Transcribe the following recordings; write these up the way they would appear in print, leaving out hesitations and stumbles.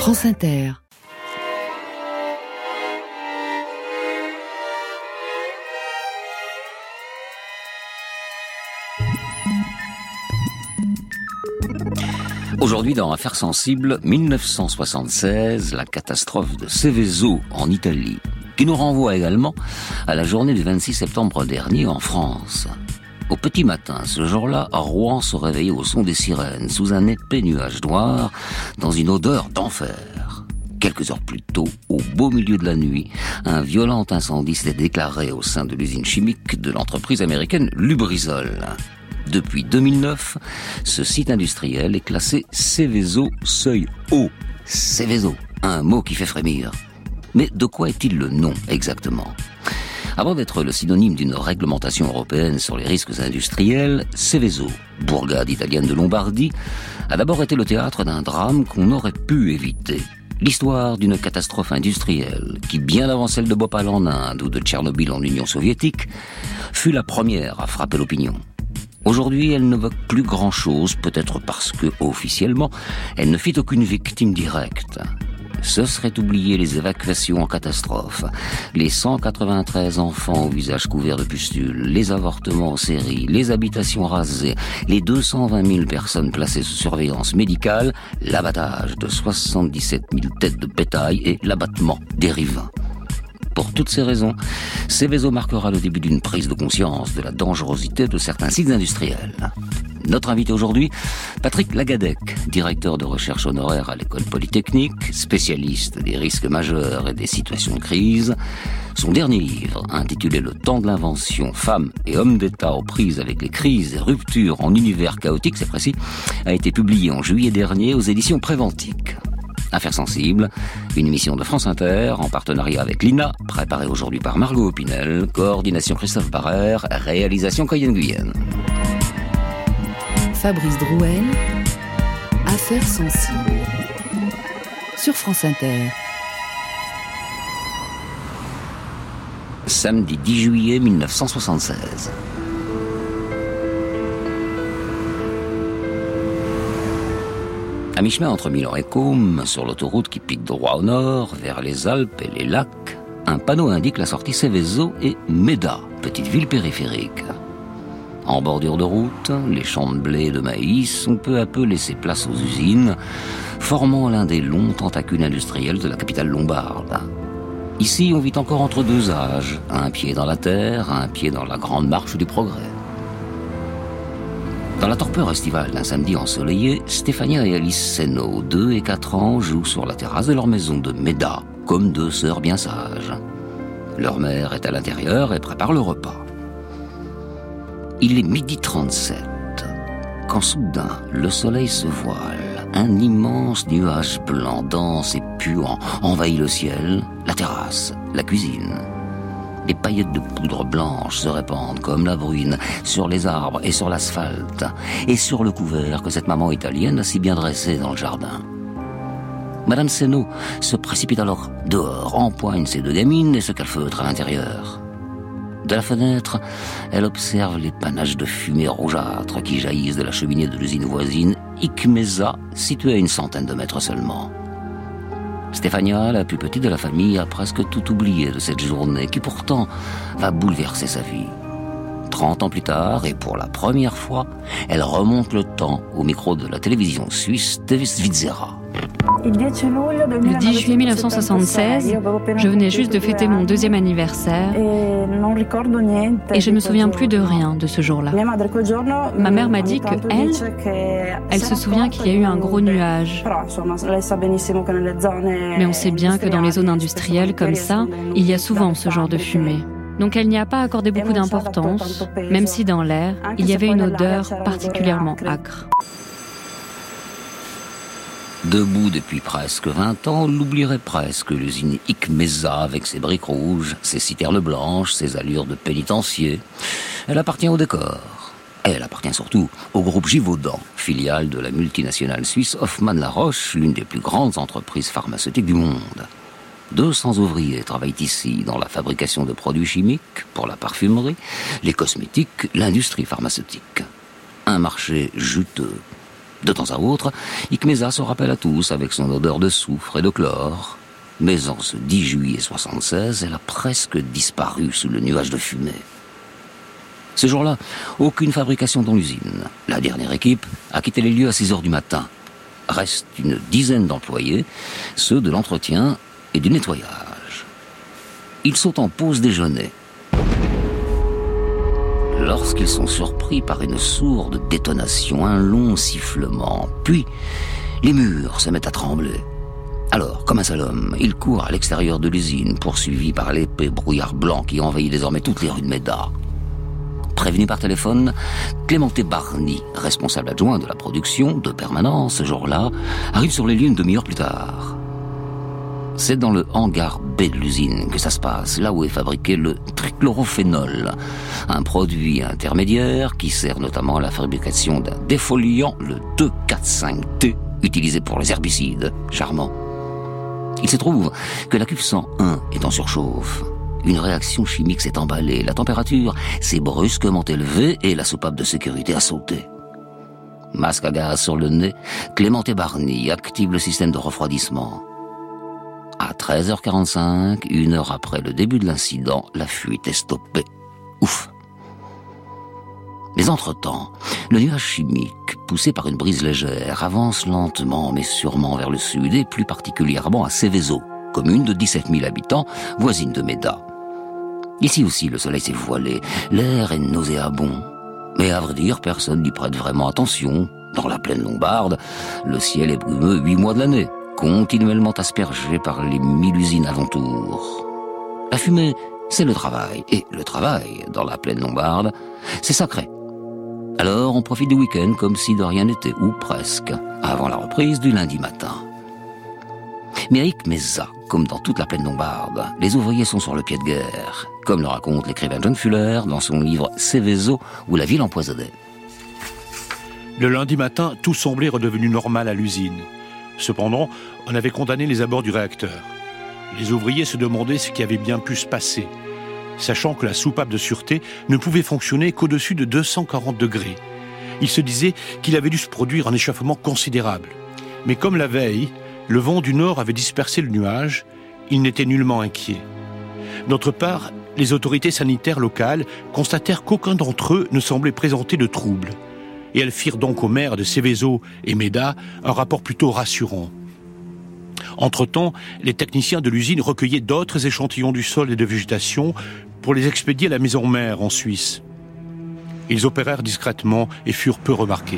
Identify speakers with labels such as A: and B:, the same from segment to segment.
A: France Inter.
B: Aujourd'hui, dans Affaires sensibles, 1976, la catastrophe de Seveso en Italie, qui nous renvoie également à la journée du 26 septembre dernier en France. Au petit matin, ce jour-là, Rouen se réveillait au son des sirènes, sous un épais nuage noir, dans une odeur d'enfer. Quelques heures plus tôt, au beau milieu de la nuit, un violent incendie s'était déclaré au sein de l'usine chimique de l'entreprise américaine Lubrizol. Depuis 2009, ce site industriel est classé Seveso seuil haut. Seveso, un mot qui fait frémir. Mais de quoi est-il le nom exactement ? Avant d'être le synonyme d'une réglementation européenne sur les risques industriels, Seveso, bourgade italienne de Lombardie, a d'abord été le théâtre d'un drame qu'on aurait pu éviter. L'histoire d'une catastrophe industrielle qui, bien avant celle de Bhopal en Inde ou de Tchernobyl en Union soviétique, fut la première à frapper l'opinion. Aujourd'hui, elle n'évoque plus grand-chose, peut-être parce que, officiellement, elle ne fit aucune victime directe. Ce serait oublier les évacuations en catastrophe, les 193 enfants au visage couvert de pustules, les avortements en série, les habitations rasées, les 220 000 personnes placées sous surveillance médicale, l'abattage de 77 000 têtes de bétail et l'abattement des riverains. Pour toutes ces raisons, Seveso marquera le début d'une prise de conscience de la dangerosité de certains sites industriels. Notre invité aujourd'hui, Patrick Lagadec, directeur de recherche honoraire à l'École Polytechnique, spécialiste des risques majeurs et des situations de crise. Son dernier livre, intitulé Le temps de l'invention, femmes et hommes d'État aux prises avec les crises et ruptures en univers chaotique, c'est précis, a été publié en juillet dernier aux éditions Préventique. Affaires sensibles, une émission de France Inter en partenariat avec l'INA, préparée aujourd'hui par Margot Opinel, coordination Christophe Barrère, réalisation Coyenne-Guyenne.
A: Fabrice Drouel, Affaires sensibles, sur France Inter.
B: Samedi 10 juillet 1976. À mi-chemin entre Milan et Côme, sur l'autoroute qui pique droit au nord, vers les Alpes et les lacs, un panneau indique la sortie Seveso et Meda, petite ville périphérique. En bordure de route, les champs de blé et de maïs ont peu à peu laissé place aux usines, formant l'un des longs tentacules industriels de la capitale lombarde. Ici, on vit encore entre deux âges, un pied dans la terre, un pied dans la grande marche du progrès. Dans la torpeur estivale d'un samedi ensoleillé, Stefania et Alice Seno, 2 et 4 ans, jouent sur la terrasse de leur maison de Meda, comme deux sœurs bien sages. Leur mère est à l'intérieur et prépare le repas. Il est 12h37, quand soudain, le soleil se voile. Un immense nuage blanc, dense et puant, envahit le ciel, la terrasse, la cuisine. Les paillettes de poudre blanche se répandent comme la bruine sur les arbres et sur l'asphalte, et sur le couvert que cette maman italienne a si bien dressé dans le jardin. Madame Seno se précipite alors dehors, empoigne ses deux gamines et se calfeutre à l'intérieur. De la fenêtre, elle observe les panaches de fumée rougeâtre qui jaillissent de la cheminée de l'usine voisine Icmesa, située à une centaine de mètres seulement. Stefania, la plus petite de la famille, a presque tout oublié de cette journée qui pourtant va bouleverser sa vie. 30 ans plus tard, et pour la première fois, elle remonte le temps au micro de la télévision suisse TV Svizzera.
C: Le 10 juillet 1976, je venais juste de fêter mon 2e anniversaire et je ne me souviens plus de rien de ce jour-là. Ma mère m'a dit elle se souvient qu'il y a eu un gros nuage. Mais on sait bien que dans les zones industrielles comme ça, il y a souvent ce genre de fumée. Donc elle n'y a pas accordé beaucoup d'importance, même si dans l'air, il y avait une odeur particulièrement âcre.
B: Debout depuis presque 20 ans, on l'oublierait presque, l'usine Icmesa avec ses briques rouges, ses citernes blanches, ses allures de pénitencier. Elle appartient au décor. Et elle appartient surtout au groupe Givaudan, filiale de la multinationale suisse Hoffmann-La Roche, l'une des plus grandes entreprises pharmaceutiques du monde. 200 ouvriers travaillent ici dans la fabrication de produits chimiques, pour la parfumerie, les cosmétiques, l'industrie pharmaceutique. Un marché juteux. De temps à autre, Ickmeza se rappelle à tous avec son odeur de soufre et de chlore. Mais en ce 10 juillet 76, elle a presque disparu sous le nuage de fumée. Ce jour-là, aucune fabrication dans l'usine. La dernière équipe a quitté les lieux à 6 heures du matin. Reste une dizaine d'employés, ceux de l'entretien et du nettoyage. Ils sont en pause déjeuner. Lorsqu'ils sont surpris par une sourde détonation, un long sifflement, puis les murs se mettent à trembler. Alors, comme un seul homme, ils courent à l'extérieur de l'usine, poursuivis par l'épais brouillard blanc qui envahit désormais toutes les rues de Médard. Prévenu par téléphone, Clémenté Barny, responsable adjoint de la production de permanence ce jour-là, arrive sur les lieux une demi-heure plus tard. C'est dans le hangar B de l'usine que ça se passe, là où est fabriqué le trichlorophénol, un produit intermédiaire qui sert notamment à la fabrication d'un défoliant, le 2,4,5-T, utilisé pour les herbicides. Charmant. Il se trouve que la cuve 101 est en surchauffe. Une réaction chimique s'est emballée, la température s'est brusquement élevée et la soupape de sécurité a sauté. Masque à gaz sur le nez, Clémenté Barny active le système de refroidissement. À 13h45, 1 heure après le début de l'incident, la fuite est stoppée. Ouf! Mais entre-temps, le nuage chimique, poussé par une brise légère, avance lentement mais sûrement vers le sud et plus particulièrement à Seveso, commune de 17 000 habitants, voisine de Médard. Ici aussi, le soleil s'est voilé, l'air est nauséabond. Mais à vrai dire, personne n'y prête vraiment attention. Dans la plaine lombarde, le ciel est brumeux 8 mois de l'année, continuellement aspergé par les 1000 usines alentours. La fumée, c'est le travail. Et le travail, dans la plaine lombarde, c'est sacré. Alors, on profite du week-end comme si de rien n'était, ou presque, avant la reprise du lundi matin. Mais à Ickmeza, comme dans toute la plaine lombarde, les ouvriers sont sur le pied de guerre, comme le raconte l'écrivain John Fuller dans son livre Seveso ou la ville empoisonnée.
D: Le lundi matin, tout semblait redevenu normal à l'usine. Cependant, on avait condamné les abords du réacteur. Les ouvriers se demandaient ce qui avait bien pu se passer, sachant que la soupape de sûreté ne pouvait fonctionner qu'au-dessus de 240 degrés. Ils se disaient qu'il avait dû se produire un échauffement considérable. Mais comme la veille, le vent du nord avait dispersé le nuage, ils n'étaient nullement inquiets. D'autre part, les autorités sanitaires locales constatèrent qu'aucun d'entre eux ne semblait présenter de troubles. Et elles firent donc aux maires de Seveso et Médard un rapport plutôt rassurant. Entre-temps, les techniciens de l'usine recueillaient d'autres échantillons du sol et de végétation pour les expédier à la maison mère en Suisse. Ils opérèrent discrètement et furent peu remarqués.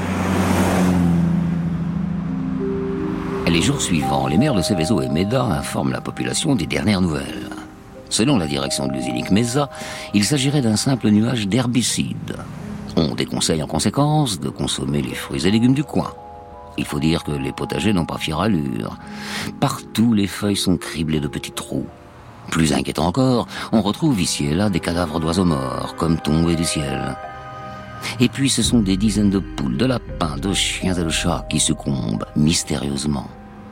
B: Les jours suivants, les maires de Seveso et Médard informent la population des dernières nouvelles. Selon la direction de l'usine Ickmeza, il s'agirait d'un simple nuage d'herbicides. On déconseille en conséquence de consommer les fruits et légumes du coin. Il faut dire que les potagers n'ont pas fière allure. Partout, les feuilles sont criblées de petits trous. Plus inquiétant encore, on retrouve ici et là des cadavres d'oiseaux morts, comme tombés du ciel. Et puis ce sont des dizaines de poules, de lapins, de chiens et de chats qui succombent mystérieusement.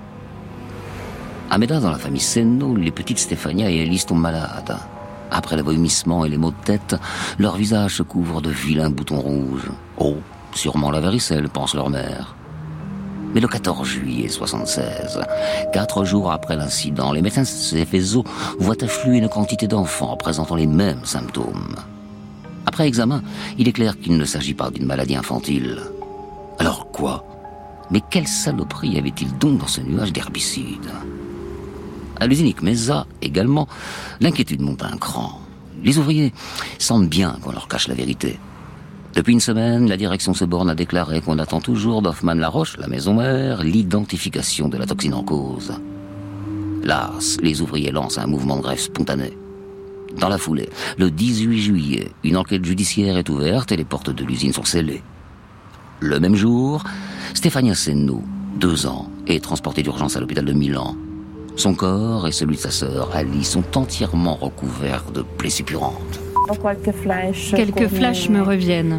B: À Médard, dans la famille Senno, les petites Stéphania et Alice tombent malades. Après les vomissements et les maux de tête, leur visage se couvre de vilains boutons rouges. Oh, sûrement la varicelle, pense leur mère. Mais le 14 juillet 76, 4 jours après l'incident, les médecins de Seveso voient affluer une quantité d'enfants présentant les mêmes symptômes. Après examen, il est clair qu'il ne s'agit pas d'une maladie infantile. Alors quoi? Mais quelle saloperie y avait-il donc dans ce nuage d'herbicides? À l'usine Ickmeza, également, l'inquiétude monte à un cran. Les ouvriers sentent bien qu'on leur cache la vérité. Depuis une semaine, la direction se borne à déclarer qu'on attend toujours d'Hoffmann-la-Roche, la maison mère, l'identification de la toxine en cause. Las, les ouvriers lancent un mouvement de grève spontané. Dans la foulée, le 18 juillet, une enquête judiciaire est ouverte et les portes de l'usine sont scellées. Le même jour, Stéphania Senno, 2 ans, est transportée d'urgence à l'hôpital de Milan. Son corps et celui de sa sœur, Alice, sont entièrement recouverts de plaies suppurantes.
C: Quelques flashs me reviennent,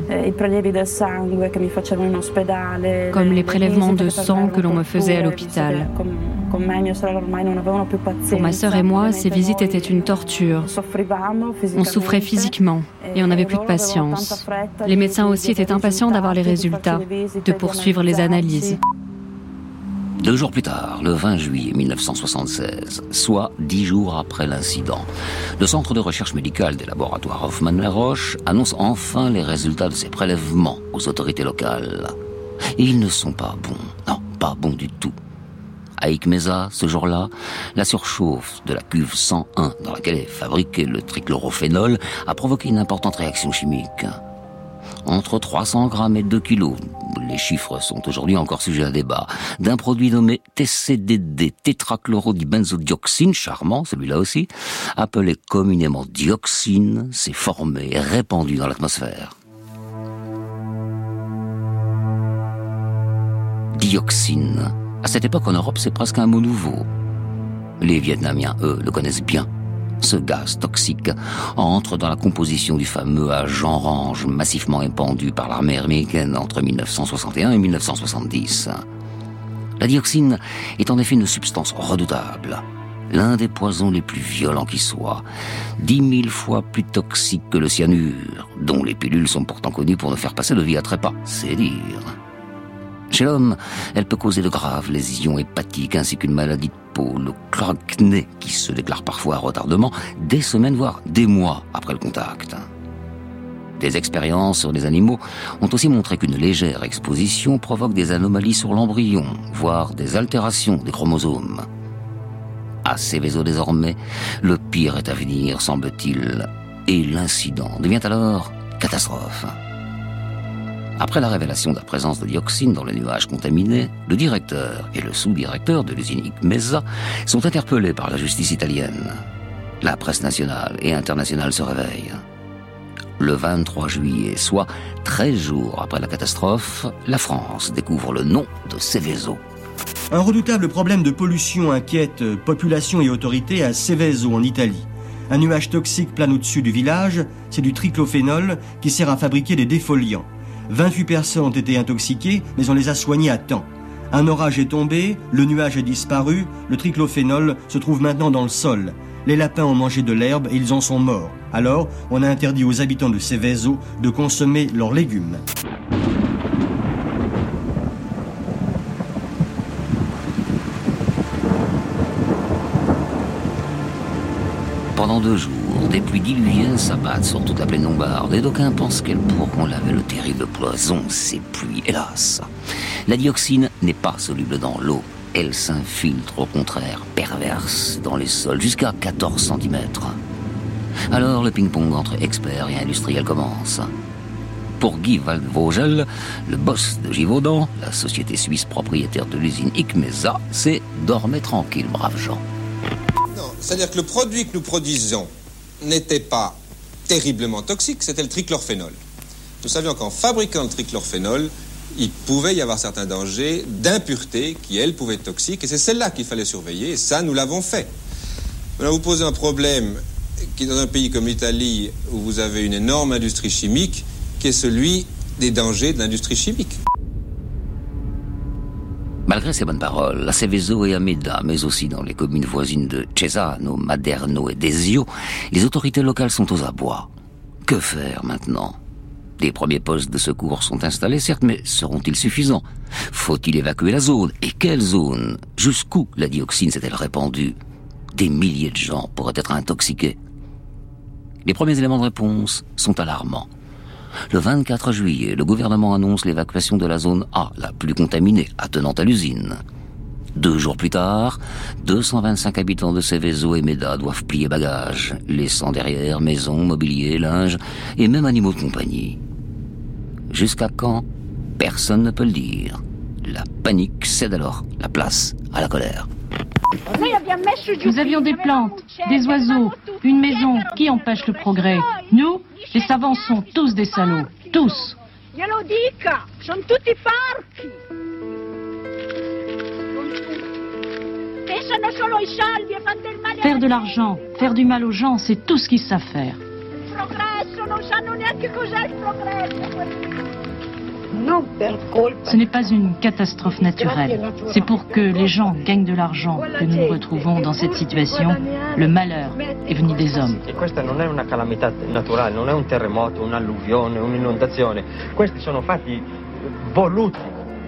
C: comme les prélèvements de sang que l'on me faisait à l'hôpital. Pour ma sœur et moi, ces visites étaient une torture. On souffrait physiquement et on n'avait plus de patience. Les médecins aussi étaient impatients d'avoir les résultats, de poursuivre les analyses.
B: 2 jours plus tard, le 20 juillet 1976, soit 10 jours après l'incident, le Centre de recherche médicale des laboratoires Hoffmann-La annonce enfin les résultats de ses prélèvements aux autorités locales. Et ils ne sont pas bons. Non, pas bons du tout. À Iq Mesa, ce jour-là, la surchauffe de la cuve 101 dans laquelle est fabriqué le trichlorophénol a provoqué une importante réaction chimique. Entre 300 grammes et 2 kilos, les chiffres sont aujourd'hui encore sujets à débat, d'un produit nommé TCDD, tétrachlorodibenzodioxine, charmant celui-là aussi, appelé communément dioxine, s'est formé et répandu dans l'atmosphère. Dioxine. À cette époque en Europe, c'est presque un mot nouveau. Les Vietnamiens, eux, le connaissent bien. Ce gaz toxique entre dans la composition du fameux agent orange massivement épandu par l'armée américaine entre 1961 et 1970. La dioxine est en effet une substance redoutable, l'un des poisons les plus violents qui soient, 10 000 fois plus toxique que le cyanure, dont les pilules sont pourtant connues pour ne faire passer de vie à trépas, c'est dire. Chez l'homme, elle peut causer de graves lésions hépatiques ainsi qu'une maladie de peau, le chloracné, qui se déclare parfois à retardement des semaines, voire des mois après le contact. Des expériences sur les animaux ont aussi montré qu'une légère exposition provoque des anomalies sur l'embryon, voire des altérations des chromosomes. À Seveso désormais, le pire est à venir, semble-t-il, et l'incident devient alors catastrophe. Après la révélation de la présence de dioxine dans les nuages contaminés, le directeur et le sous-directeur de l'usine Iq Mesa sont interpellés par la justice italienne. La presse nationale et internationale se réveille. Le 23 juillet, soit 13 jours après la catastrophe, la France découvre le nom de Seveso.
E: Un redoutable problème de pollution inquiète population et autorités à Seveso en Italie. Un nuage toxique plane au-dessus du village, c'est du triclophénol qui sert à fabriquer des défoliants. 28 personnes ont été intoxiquées, mais on les a soignées à temps. Un orage est tombé, le nuage a disparu, le triclophénol se trouve maintenant dans le sol. Les lapins ont mangé de l'herbe et ils en sont morts. Alors, on a interdit aux habitants de Seveso de consommer leurs légumes.
B: Pendant 2 jours, des pluies diluviennes s'abattent sur toute la plaine lombarde et d'aucuns pensent qu'elles pourront laver le terrible poison, ces pluies, hélas. La dioxine n'est pas soluble dans l'eau. Elle s'infiltre, au contraire, perverse dans les sols, jusqu'à 14 cm. Alors le ping-pong entre experts et industriels commence. Pour Guy Waldvogel, le boss de Givaudan, la société suisse propriétaire de l'usine Iq Mesa, c'est « dormez tranquille, braves gens ».
F: C'est-à-dire que le produit que nous produisons n'était pas terriblement toxique, c'était le trichlorphénol. Nous savions qu'en fabriquant le trichlorphénol, il pouvait y avoir certains dangers d'impuretés qui, elles, pouvaient être toxiques, et c'est celle-là qu'il fallait surveiller, et ça, nous l'avons fait. Maintenant, vous posez un problème qui est dans un pays comme l'Italie, où vous avez une énorme industrie chimique, qui est celui des dangers de l'industrie chimique.
B: Malgré ces bonnes paroles, à Seveso et à Meda, mais aussi dans les communes voisines de Cesano, Maderno et Desio, les autorités locales sont aux abois. Que faire maintenant ? Des premiers postes de secours sont installés, certes, mais seront-ils suffisants ? Faut-il évacuer la zone ? Et quelle zone ? Jusqu'où la dioxine s'est-elle répandue ? Des milliers de gens pourraient être intoxiqués. Les premiers éléments de réponse sont alarmants. Le 24 juillet, le gouvernement annonce l'évacuation de la zone A, la plus contaminée, attenante à l'usine. 2 jours plus tard, 225 habitants de Seveso et Meda doivent plier bagages, laissant derrière maisons, mobilier, linge et même animaux de compagnie. Jusqu'à quand ? Personne ne peut le dire. La panique cède alors la place à la colère.
G: Nous avions des plantes, des oiseaux, une maison. Qui empêche le progrès ? Nous, les savants sont tous des salauds. Tous. Faire de l'argent, faire du mal aux gens, c'est tout ce qu'ils savent faire. Ce n'est pas une catastrophe naturelle. C'est pour que les gens gagnent de l'argent que nous nous retrouvons dans cette situation. Le malheur est venu des hommes.
H: Questa non è una calamità naturale, non è un terremoto, un'alluvione, un'inondazione. Questi sono fatti voluti.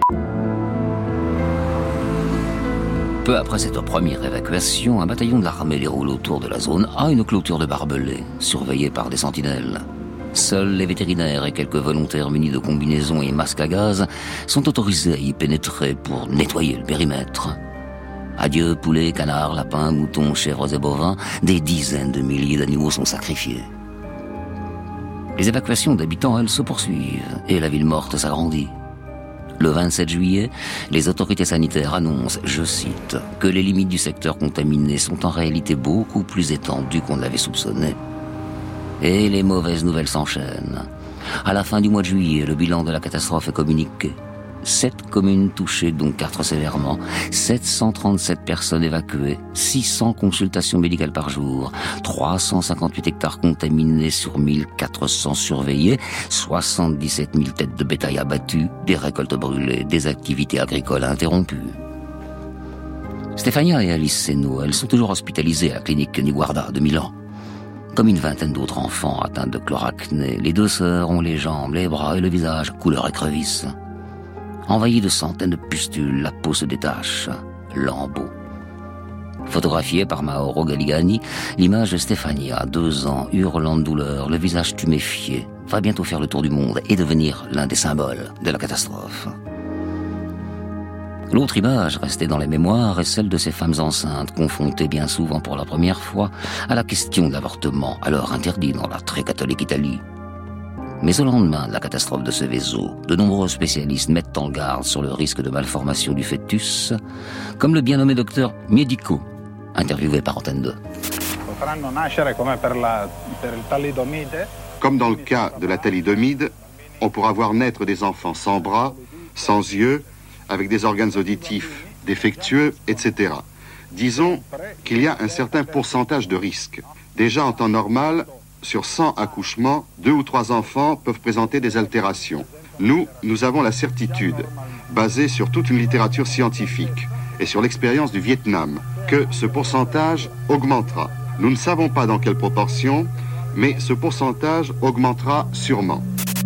B: Peu après cette première évacuation, un bataillon de l'armée déroule autour de la zone A une clôture de barbelés, surveillée par des sentinelles. Seuls les vétérinaires et quelques volontaires munis de combinaisons et masques à gaz sont autorisés à y pénétrer pour nettoyer le périmètre. Adieu poulets, canards, lapins, moutons, chèvres et bovins, des dizaines de milliers d'animaux sont sacrifiés. Les évacuations d'habitants, elles, se poursuivent et la ville morte s'agrandit. Le 27 juillet, les autorités sanitaires annoncent, je cite, que les limites du secteur contaminé sont en réalité beaucoup plus étendues qu'on ne l'avait soupçonné. Et les mauvaises nouvelles s'enchaînent. À la fin du mois de juillet, le bilan de la catastrophe est communiqué. 7 communes touchées, dont 4 sévèrement, 737 personnes évacuées, 600 consultations médicales par jour, 358 hectares contaminés sur 1400 surveillés, 77 000 têtes de bétail abattues, des récoltes brûlées, des activités agricoles interrompues. Stefania et Alice Seno, elles sont toujours hospitalisées à la clinique Niguarda de Milan. Comme une vingtaine d'autres enfants atteints de chloracné, les 2 sœurs ont les jambes, les bras et le visage couleur écrevisse. Envahie de centaines de pustules, la peau se détache, lambeaux. Photographiée par Mauro Galligani, l'image de Stefania, 2 ans, hurlant de douleur, le visage tuméfié, va bientôt faire le tour du monde et devenir l'un des symboles de la catastrophe. L'autre image restée dans les mémoires est celle de ces femmes enceintes, confrontées bien souvent pour la première fois à la question de l'avortement, alors interdit dans la très catholique Italie. Mais au lendemain de la catastrophe de Seveso, de nombreux spécialistes mettent en garde sur le risque de malformation du fœtus, comme le bien nommé docteur Miedico, interviewé par Antenne 2.
I: Comme dans le cas de la thalidomide, on pourra voir naître des enfants sans bras, sans yeux, avec des organes auditifs défectueux, etc. Disons qu'il y a un certain pourcentage de risque. Déjà en temps normal, sur 100 accouchements, 2 ou 3 enfants peuvent présenter des altérations. Nous avons la certitude, basée sur toute une littérature scientifique et sur l'expérience du Vietnam, que ce pourcentage augmentera. Nous ne savons pas dans quelle proportion, mais ce pourcentage augmentera sûrement.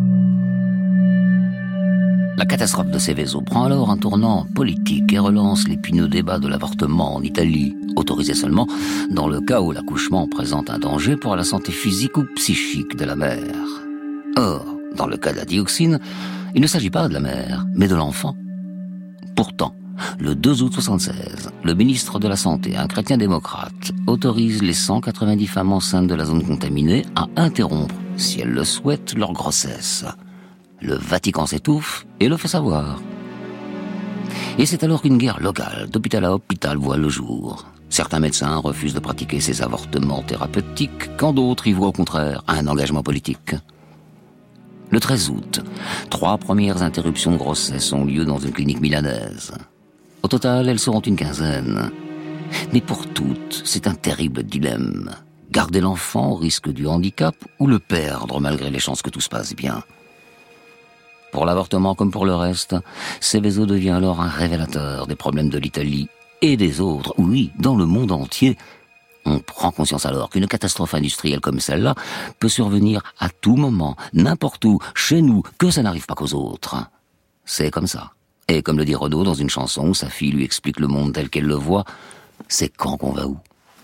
B: La catastrophe de Seveso prend alors un tournant politique et relance l'épineux débat de l'avortement en Italie, autorisé seulement dans le cas où l'accouchement présente un danger pour la santé physique ou psychique de la mère. Or, dans le cas de la dioxine, il ne s'agit pas de la mère, mais de l'enfant. Pourtant, le 2 août 1976, le ministre de la Santé, un chrétien démocrate, autorise les 190 femmes enceintes de la zone contaminée à interrompre, si elles le souhaitent, leur grossesse. Le Vatican s'étouffe et le fait savoir. Et c'est alors qu'une guerre locale, d'hôpital à hôpital, voit le jour. Certains médecins refusent de pratiquer ces avortements thérapeutiques, quand d'autres y voient au contraire un engagement politique. Le 13 août, 3 premières interruptions de grossesse ont lieu dans une clinique milanaise. Au total, elles seront une quinzaine. Mais pour toutes, c'est un terrible dilemme. Garder l'enfant au risque du handicap ou le perdre malgré les chances que tout se passe bien. Pour l'avortement comme pour le reste, Seveso devient alors un révélateur des problèmes de l'Italie et des autres, oui, dans le monde entier. On prend conscience alors qu'une catastrophe industrielle comme celle-là peut survenir à tout moment, n'importe où, chez nous, que ça n'arrive pas qu'aux autres. C'est comme ça. Et comme le dit Renaud dans une chanson où sa fille lui explique le monde tel qu'elle le voit, c'est quand qu'on va où.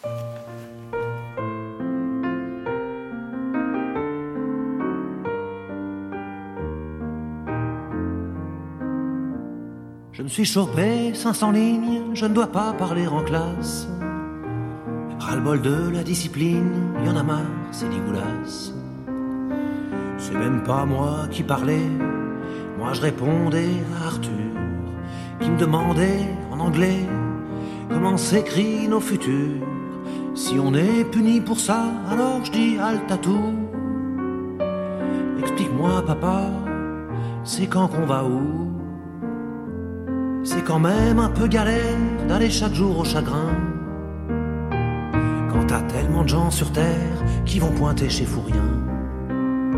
J: Je me suis chopé 500 lignes, je ne dois pas parler en classe. Ras-le-bol de la discipline, y en a marre, c'est dégueulasse. C'est même pas moi qui parlais, moi je répondais à Arthur, qui me demandait en anglais comment s'écrit nos futurs. Si on est puni pour ça, alors je dis halte à tout. Explique-moi papa, c'est quand qu'on va où? C'est quand même un peu galère d'aller chaque jour au chagrin. Quand t'as tellement de gens sur terre qui vont pointer chez Fourien.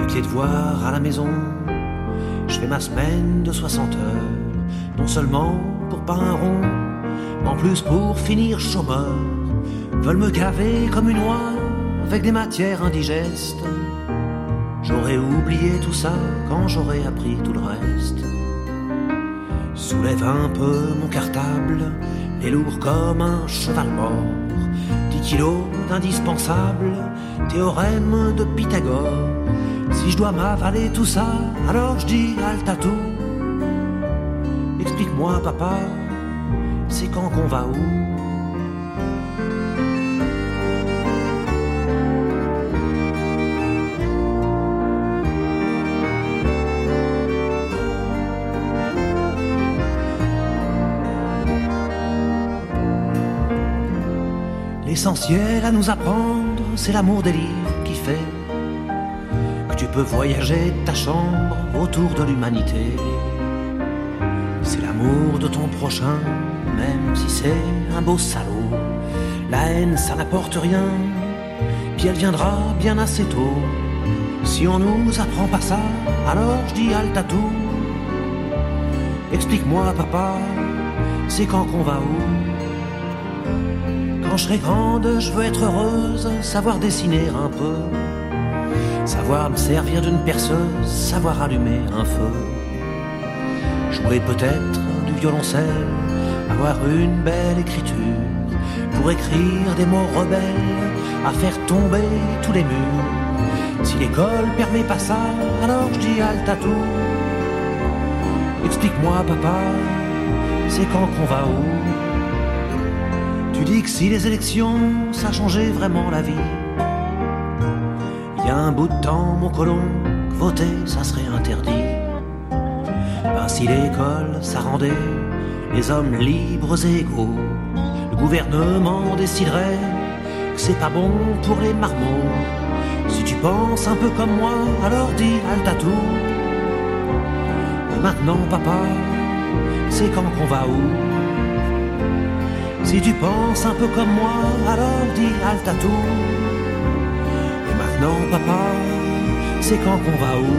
J: avec les devoirs à la maison. Je fais ma semaine de 60 heures, non seulement pour pas un rond, mais en plus pour finir chômeur. Veulent me gaver comme une oie avec des matières indigestes. J'aurais oublié tout ça quand j'aurais appris tout le reste. Soulève un peu mon cartable, les lourd comme un cheval mort. 10 kilos d'indispensable, théorème de Pythagore. Si je dois m'avaler tout ça, alors je dis halte à tout. Explique-moi papa, c'est quand qu'on va où? L'essentiel à nous apprendre, c'est l'amour des livres qui fait que tu peux voyager de ta chambre autour de l'humanité. C'est l'amour de ton prochain, même si c'est un beau salaud. La haine, ça n'apporte rien, puis elle viendra bien assez tôt. Si on nous apprend pas ça, alors je dis halte à tout. Explique-moi papa, c'est quand qu'on va où? Quand je serai grande, je veux être heureuse, savoir dessiner un peu, savoir me servir d'une perceuse, savoir allumer un feu, jouer peut-être du violoncelle, avoir une belle écriture, pour écrire des mots rebelles, à faire tomber tous les murs. Si l'école permet pas ça, alors je dis halte à tout. Explique-moi papa, c'est quand qu'on va où? Tu dis que si les élections, ça changeait vraiment la vie. Il y a un bout de temps, mon colon, que voter, ça serait interdit. Ben si l'école, ça rendait les hommes libres et égaux, le gouvernement déciderait que c'est pas bon pour les marmots. Si tu penses un peu comme moi, alors dis halte à tout. Et maintenant, papa, c'est quand qu'on va où? Si tu penses un peu comme moi, alors dis halte à tout. Et maintenant, papa, c'est quand qu'on va où?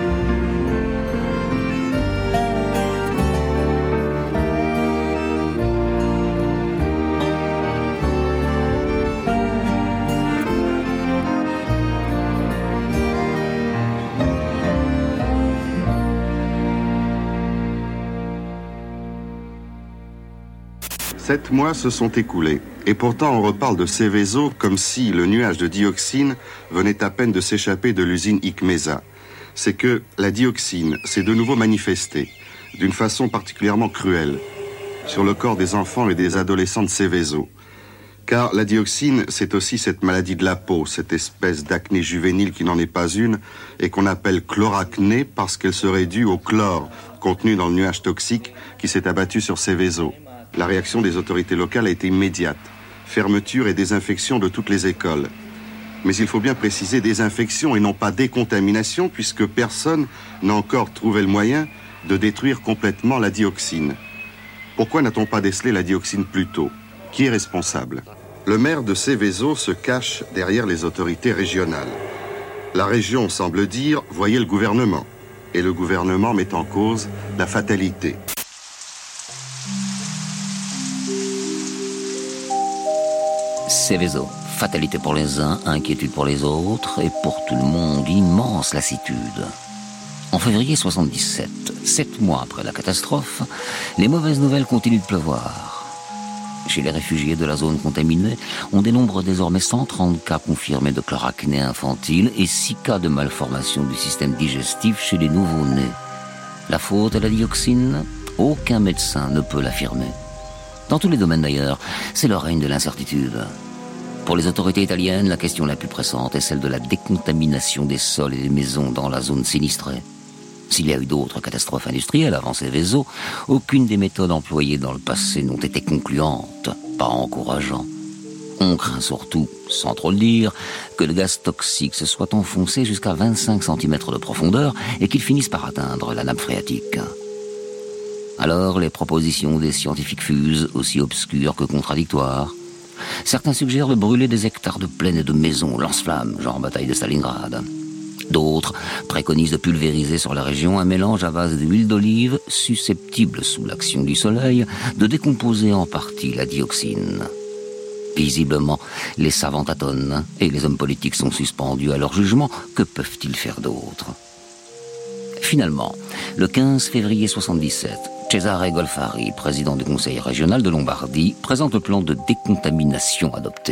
I: Sept mois se sont écoulés, et pourtant on reparle de Seveso comme si le nuage de dioxine venait à peine de s'échapper de l'usine Icmesa. C'est que la dioxine s'est de nouveau manifestée, d'une façon particulièrement cruelle, sur le corps des enfants et des adolescents de Seveso. Car la dioxine, c'est aussi cette maladie de la peau, cette espèce d'acné juvénile qui n'en est pas une, et qu'on appelle chloracné parce qu'elle serait due au chlore contenu dans le nuage toxique qui s'est abattu sur Seveso. La réaction des autorités locales a été immédiate. Fermeture et désinfection de toutes les écoles. Mais il faut bien préciser désinfection et non pas décontamination, puisque personne n'a encore trouvé le moyen de détruire complètement la dioxine. Pourquoi n'a-t-on pas décelé la dioxine plus tôt? Qui est responsable? Le maire de Seveso se cache derrière les autorités régionales. La région semble dire « voyez le gouvernement ». Et le gouvernement met en cause la fatalité.
B: Seveso, fatalité pour les uns, inquiétude pour les autres, et pour tout le monde, immense lassitude. En février 77, 7 mois après la catastrophe, les mauvaises nouvelles continuent de pleuvoir. Chez les réfugiés de la zone contaminée, on dénombre désormais 130 cas confirmés de chloracné infantile et 6 cas de malformation du système digestif chez les nouveau-nés. La faute à la dioxine? Aucun médecin ne peut l'affirmer. Dans tous les domaines d'ailleurs, c'est le règne de l'incertitude. Pour les autorités italiennes, la question la plus pressante est celle de la décontamination des sols et des maisons dans la zone sinistrée. S'il y a eu d'autres catastrophes industrielles avant Seveso, aucune des méthodes employées dans le passé n'ont été concluantes, pas encourageantes. On craint surtout, sans trop le dire, que le gaz toxique se soit enfoncé jusqu'à 25 cm de profondeur et qu'il finisse par atteindre la nappe phréatique. Alors, les propositions des scientifiques fusent, aussi obscures que contradictoires. Certains suggèrent de brûler des hectares de plaines et de maisons, lance-flammes, genre bataille de Stalingrad. D'autres préconisent de pulvériser sur la région un mélange à base d'huile d'olive susceptible, sous l'action du soleil, de décomposer en partie la dioxine. Visiblement, les savants tâtonnent et les hommes politiques sont suspendus à leur jugement. Que peuvent-ils faire d'autre ? Finalement, le 15 février 1977, Cesare Golfari, président du conseil régional de Lombardie, présente le plan de décontamination adopté.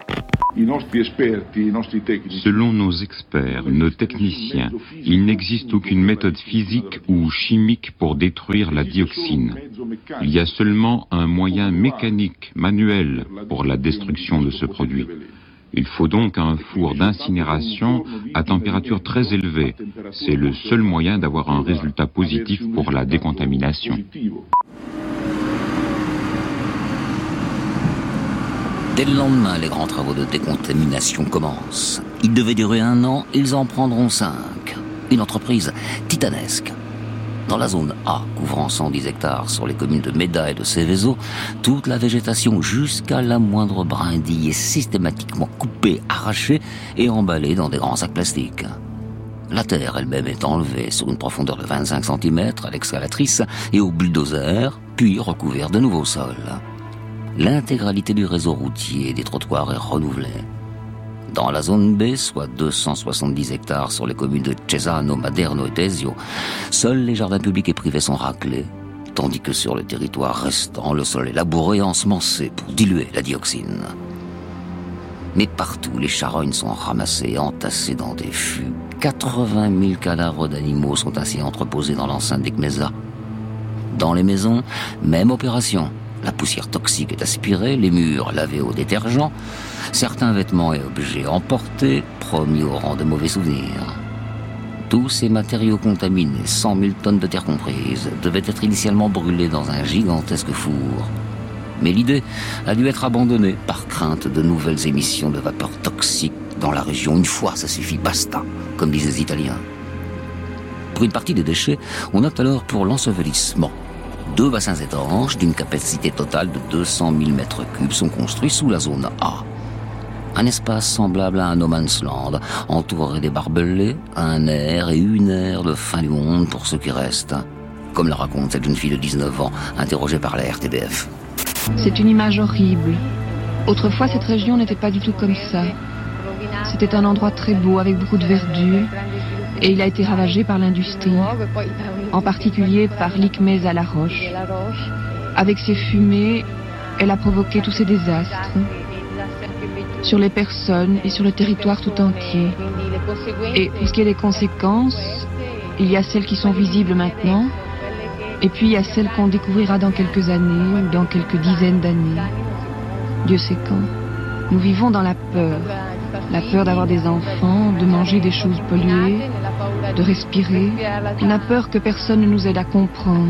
K: Selon nos experts, nos techniciens, il n'existe aucune méthode physique ou chimique pour détruire la dioxine. Il y a seulement un moyen mécanique, manuel, pour la destruction de ce produit. Il faut donc un four d'incinération à température très élevée. C'est le seul moyen d'avoir un résultat positif pour la décontamination.
B: Dès le lendemain, les grands travaux de décontamination commencent. Ils devaient durer 1 an, ils en prendront 5. Une entreprise titanesque. Dans la zone A, couvrant 110 hectares sur les communes de Meda et de Seveso, toute la végétation jusqu'à la moindre brindille est systématiquement coupée, arrachée et emballée dans des grands sacs plastiques. La terre elle-même est enlevée sur une profondeur de 25 cm à l'excavatrice et au bulldozer, puis recouverte de nouveaux sols. L'intégralité du réseau routier et des trottoirs est renouvelée. Dans la zone B, soit 270 hectares sur les communes de Cesano, Maderno et Tesio, seuls les jardins publics et privés sont raclés, tandis que sur le territoire restant, le sol est labouré et ensemencé pour diluer la dioxine. Mais partout, les charognes sont ramassées et entassées dans des fûts. 80 000 cadavres d'animaux sont ainsi entreposés dans l'enceinte des Cmesa. Dans les maisons, même opération. La poussière toxique est aspirée, les murs lavés au détergent, certains vêtements et objets emportés, promis au rang de mauvais souvenirs. Tous ces matériaux contaminés, 100 000 tonnes de terre comprises, devaient être initialement brûlés dans un gigantesque four. Mais l'idée a dû être abandonnée par crainte de nouvelles émissions de vapeurs toxiques dans la région. Une fois, ça suffit, basta, comme disaient les Italiens. Pour une partie des déchets, on opte alors pour l'ensevelissement. 2 bassins étanches d'une capacité totale de 200 000 mètres cubes sont construits sous la zone A. Un espace semblable à un no man's land, entouré des barbelés, un air et une ère de fin du monde pour ceux qui restent. Comme la raconte cette jeune fille de 19 ans, interrogée par la RTBF.
L: C'est une image horrible. Autrefois, cette région n'était pas du tout comme ça. C'était un endroit très beau, avec beaucoup de verdure, et il a été ravagé par l'industrie, en particulier par l'Icmesa La Roche. Avec ses fumées, elle a provoqué tous ces désastres sur les personnes et sur le territoire tout entier. Et pour ce qui est des conséquences, il y a celles qui sont visibles maintenant, et puis il y a celles qu'on découvrira dans quelques années, ou dans quelques dizaines d'années. Dieu sait quand. Nous vivons dans la peur d'avoir des enfants, de manger des choses polluées, de respirer. On a peur que personne ne nous aide à comprendre,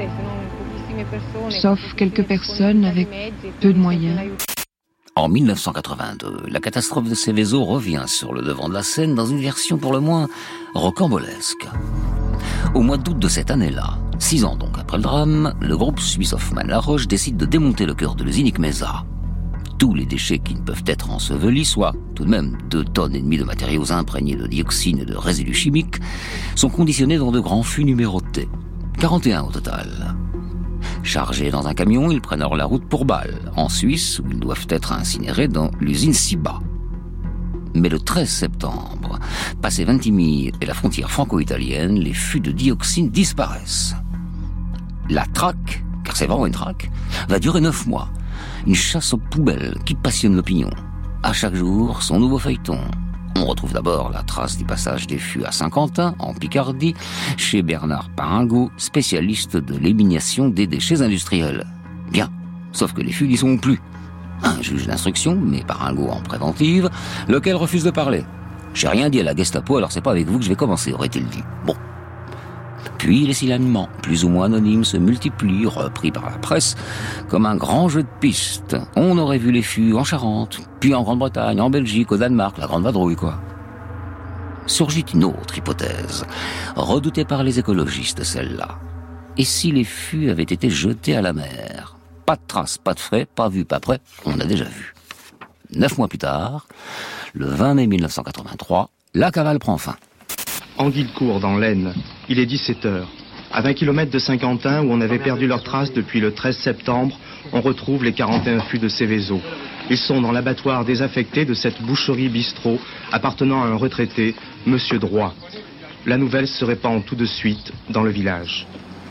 L: sauf quelques personnes avec peu de moyens.
B: En 1982, la catastrophe de Seveso revient sur le devant de la scène dans une version pour le moins rocambolesque. Au mois d'août de cette année-là, 6 ans donc après le drame, le groupe suisse Hoffmann-La Roche décide de démonter le cœur de l'usine Icmesa. Tous les déchets qui ne peuvent être ensevelis, soit tout de même 2,5 tonnes de matériaux imprégnés de dioxine et de résidus chimiques, sont conditionnés dans de grands fûts numérotés. 41 au total. Chargés dans un camion, ils prennent alors la route pour Bâle, en Suisse, où ils doivent être incinérés dans l'usine Ciba. Mais le 13 septembre, passé Ventimille et la frontière franco-italienne, les fûts de dioxine disparaissent. La traque, car c'est vraiment une traque, va durer 9 mois. Une chasse aux poubelles qui passionne l'opinion. À chaque jour, son nouveau feuilleton. On retrouve d'abord la trace du passage des fûts à Saint-Quentin, en Picardie, chez Bernard Paringot, spécialiste de l'élimination des déchets industriels. Bien, sauf que les fûts n'y sont plus. Un juge d'instruction, mais Paringot en préventive, lequel refuse de parler. J'ai rien dit à la Gestapo, alors c'est pas avec vous que je vais commencer, aurait-il dit. Bon. Puis les signalements, plus ou moins anonymes, se multiplient, repris par la presse, comme un grand jeu de pistes. On aurait vu les fûts en Charente, puis en Grande-Bretagne, en Belgique, au Danemark, la grande vadrouille, quoi. Surgit une autre hypothèse, redoutée par les écologistes, celle-là. Et si les fûts avaient été jetés à la mer? Pas de traces, pas de frais, pas vu, pas prêt, on a déjà vu. 9 mois plus tard, le 20 mai 1983, la cavale prend fin.
M: Anguilcourt, dans l'Aisne. Il est 17h. À 20 km de Saint-Quentin, où on avait perdu leurs traces depuis le 13 septembre, on retrouve les 41 fûts de Céveso. Ils sont dans l'abattoir désaffecté de cette boucherie-bistrot appartenant à un retraité, Monsieur Droit. La nouvelle se répand tout de suite dans le village.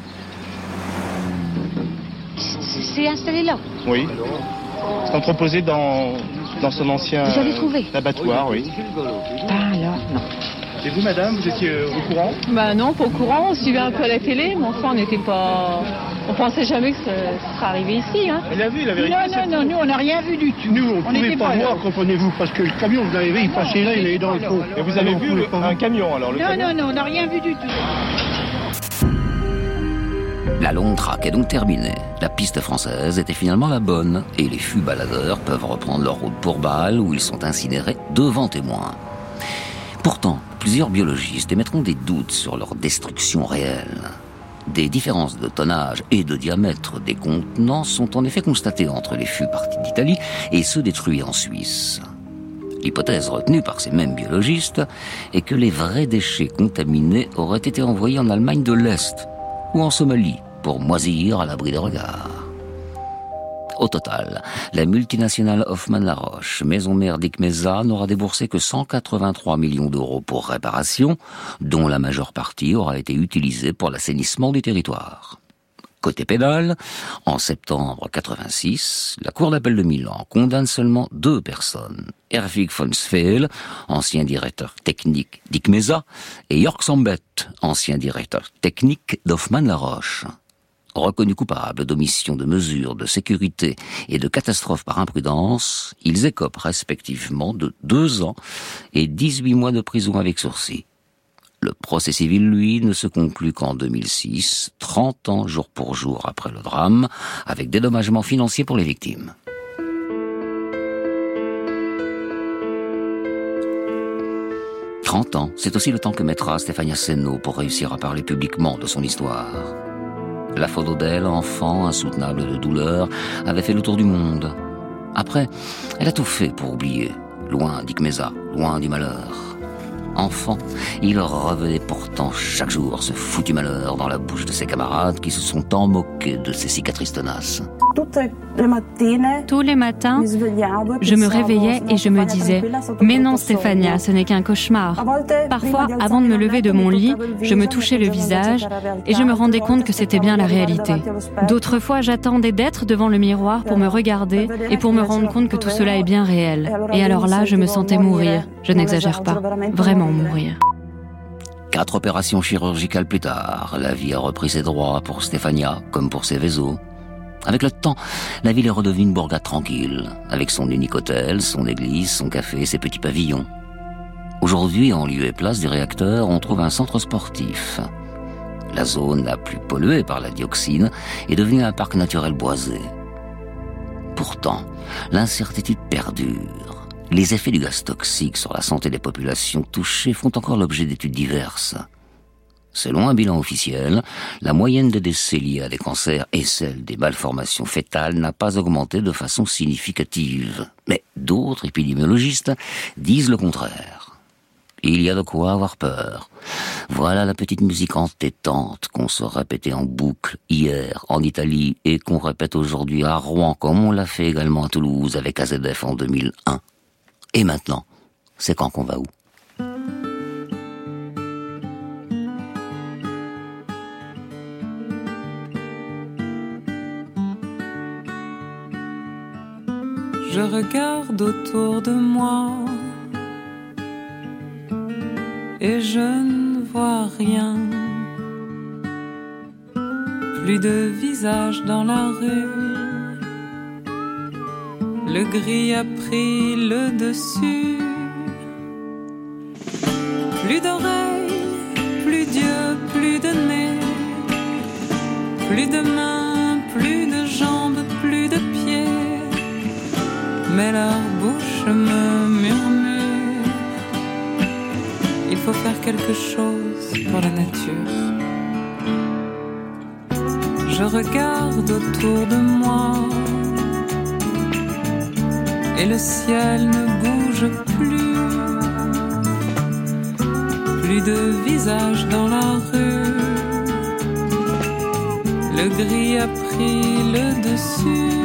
N: C'est installé là?
M: Oui. C'est entreposé dans son ancien abattoir, oui.
N: Ah alors, non.
M: Et vous, madame, vous étiez au courant?
O: Bah non, pas au courant. On suivait un peu à la télé, mais enfin, on n'était pas... On pensait jamais que ça serait arrivé ici, hein.
M: Il a vu, la vérité?
O: Non, nous, on n'a rien vu du tout.
P: Nous, on ne pouvait pas voir, comprenez-vous, parce que le camion, vous avez vu, il passait là, il est dans le trou.
M: Et vous avez vu un camion, alors?
O: Non, on n'a rien vu du tout.
B: La longue traque est donc terminée. La piste française était finalement la bonne, et les fûts baladeurs peuvent reprendre leur route pour Bâle, où ils sont incinérés devant témoins. Pourtant, plusieurs biologistes émettront des doutes sur leur destruction réelle. Des différences de tonnage et de diamètre des contenants sont en effet constatées entre les fûts partis d'Italie et ceux détruits en Suisse. L'hypothèse retenue par ces mêmes biologistes est que les vrais déchets contaminés auraient été envoyés en Allemagne de l'Est ou en Somalie pour moisir à l'abri des regards. Au total, la multinationale Hoffmann-La Roche, maison mère d'Ikmeza, n'aura déboursé que 183 millions d'euros pour réparation, dont la majeure partie aura été utilisée pour l'assainissement du territoire. Côté pénal, en septembre 86, la Cour d'appel de Milan condamne seulement 2 personnes. Herwig von Sfeel, ancien directeur technique d'Ikmeza, et Jörg Sambet, ancien directeur technique d'Hoffmann-La Roche. Reconnus coupables d'omission de mesures de sécurité et de catastrophes par imprudence, ils écopent respectivement de 2 ans et 18 mois de prison avec sursis. Le procès civil, lui, ne se conclut qu'en 2006, 30 ans jour pour jour après le drame, avec dédommagement financier pour les victimes. « 30 ans, c'est aussi le temps que mettra Stefania Senno pour réussir à parler publiquement de son histoire. La photo d'elle, enfant, insoutenable de douleur, avait fait le tour du monde. Après, elle a tout fait pour oublier, loin d'Ikmeza, loin du malheur. Enfant, il revenait pourtant chaque jour ce foutu malheur dans la bouche de ses camarades qui se sont tant moqués de ses cicatrices tenaces.
C: Tous les matins, je me réveillais et je me disais « Mais non, Stefania, ce n'est qu'un cauchemar ». Parfois, avant de me lever de mon lit, je me touchais le visage et je me rendais compte que c'était bien la réalité. D'autres fois, j'attendais d'être devant le miroir pour me regarder et pour me rendre compte que tout cela est bien réel. Et alors là, je me sentais mourir. Je n'exagère pas, vraiment mourir.
B: 4 opérations chirurgicales plus tard, la vie a repris ses droits pour Stefania comme pour Céveso. Avec le temps, la ville est redevenue une bourgade tranquille, avec son unique hôtel, son église, son café, ses petits pavillons. Aujourd'hui, en lieu et place du réacteur, on trouve un centre sportif. La zone la plus polluée par la dioxine est devenue un parc naturel boisé. Pourtant, l'incertitude perdure. Les effets du gaz toxique sur la santé des populations touchées font encore l'objet d'études diverses. Selon un bilan officiel, la moyenne de décès liés à des cancers et celle des malformations fœtales n'a pas augmenté de façon significative. Mais d'autres épidémiologistes disent le contraire. Il y a de quoi avoir peur. Voilà la petite musique entêtante qu'on se répétait en boucle hier en Italie et qu'on répète aujourd'hui à Rouen, comme on l'a fait également à Toulouse avec AZF en 2001. Et maintenant, c'est quand qu'on va où ?
Q: Je regarde autour de moi et je ne vois rien. Plus de visage dans la rue. Le gris a pris le dessus. Plus d'oreilles, plus d'yeux, plus de nez. Plus de mains, plus de jambes, plus de pieds. Mais leur bouche me murmure. Il faut faire quelque chose pour la nature. Je regarde autour de moi et le ciel ne bouge plus. plus de visage dans la rue. Le gris a pris le dessus.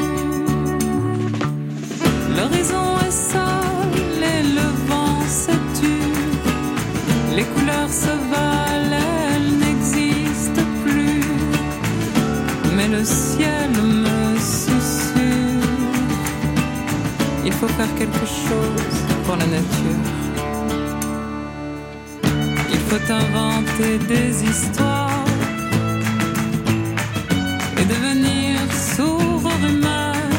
Q: L'horizon est sale et le vent se tue. Les couleurs se valent, elles n'existent plus. Mais le ciel me susurre. Il faut faire quelque chose pour la nature. Il faut inventer des histoires et devenir sourd aux rumeurs.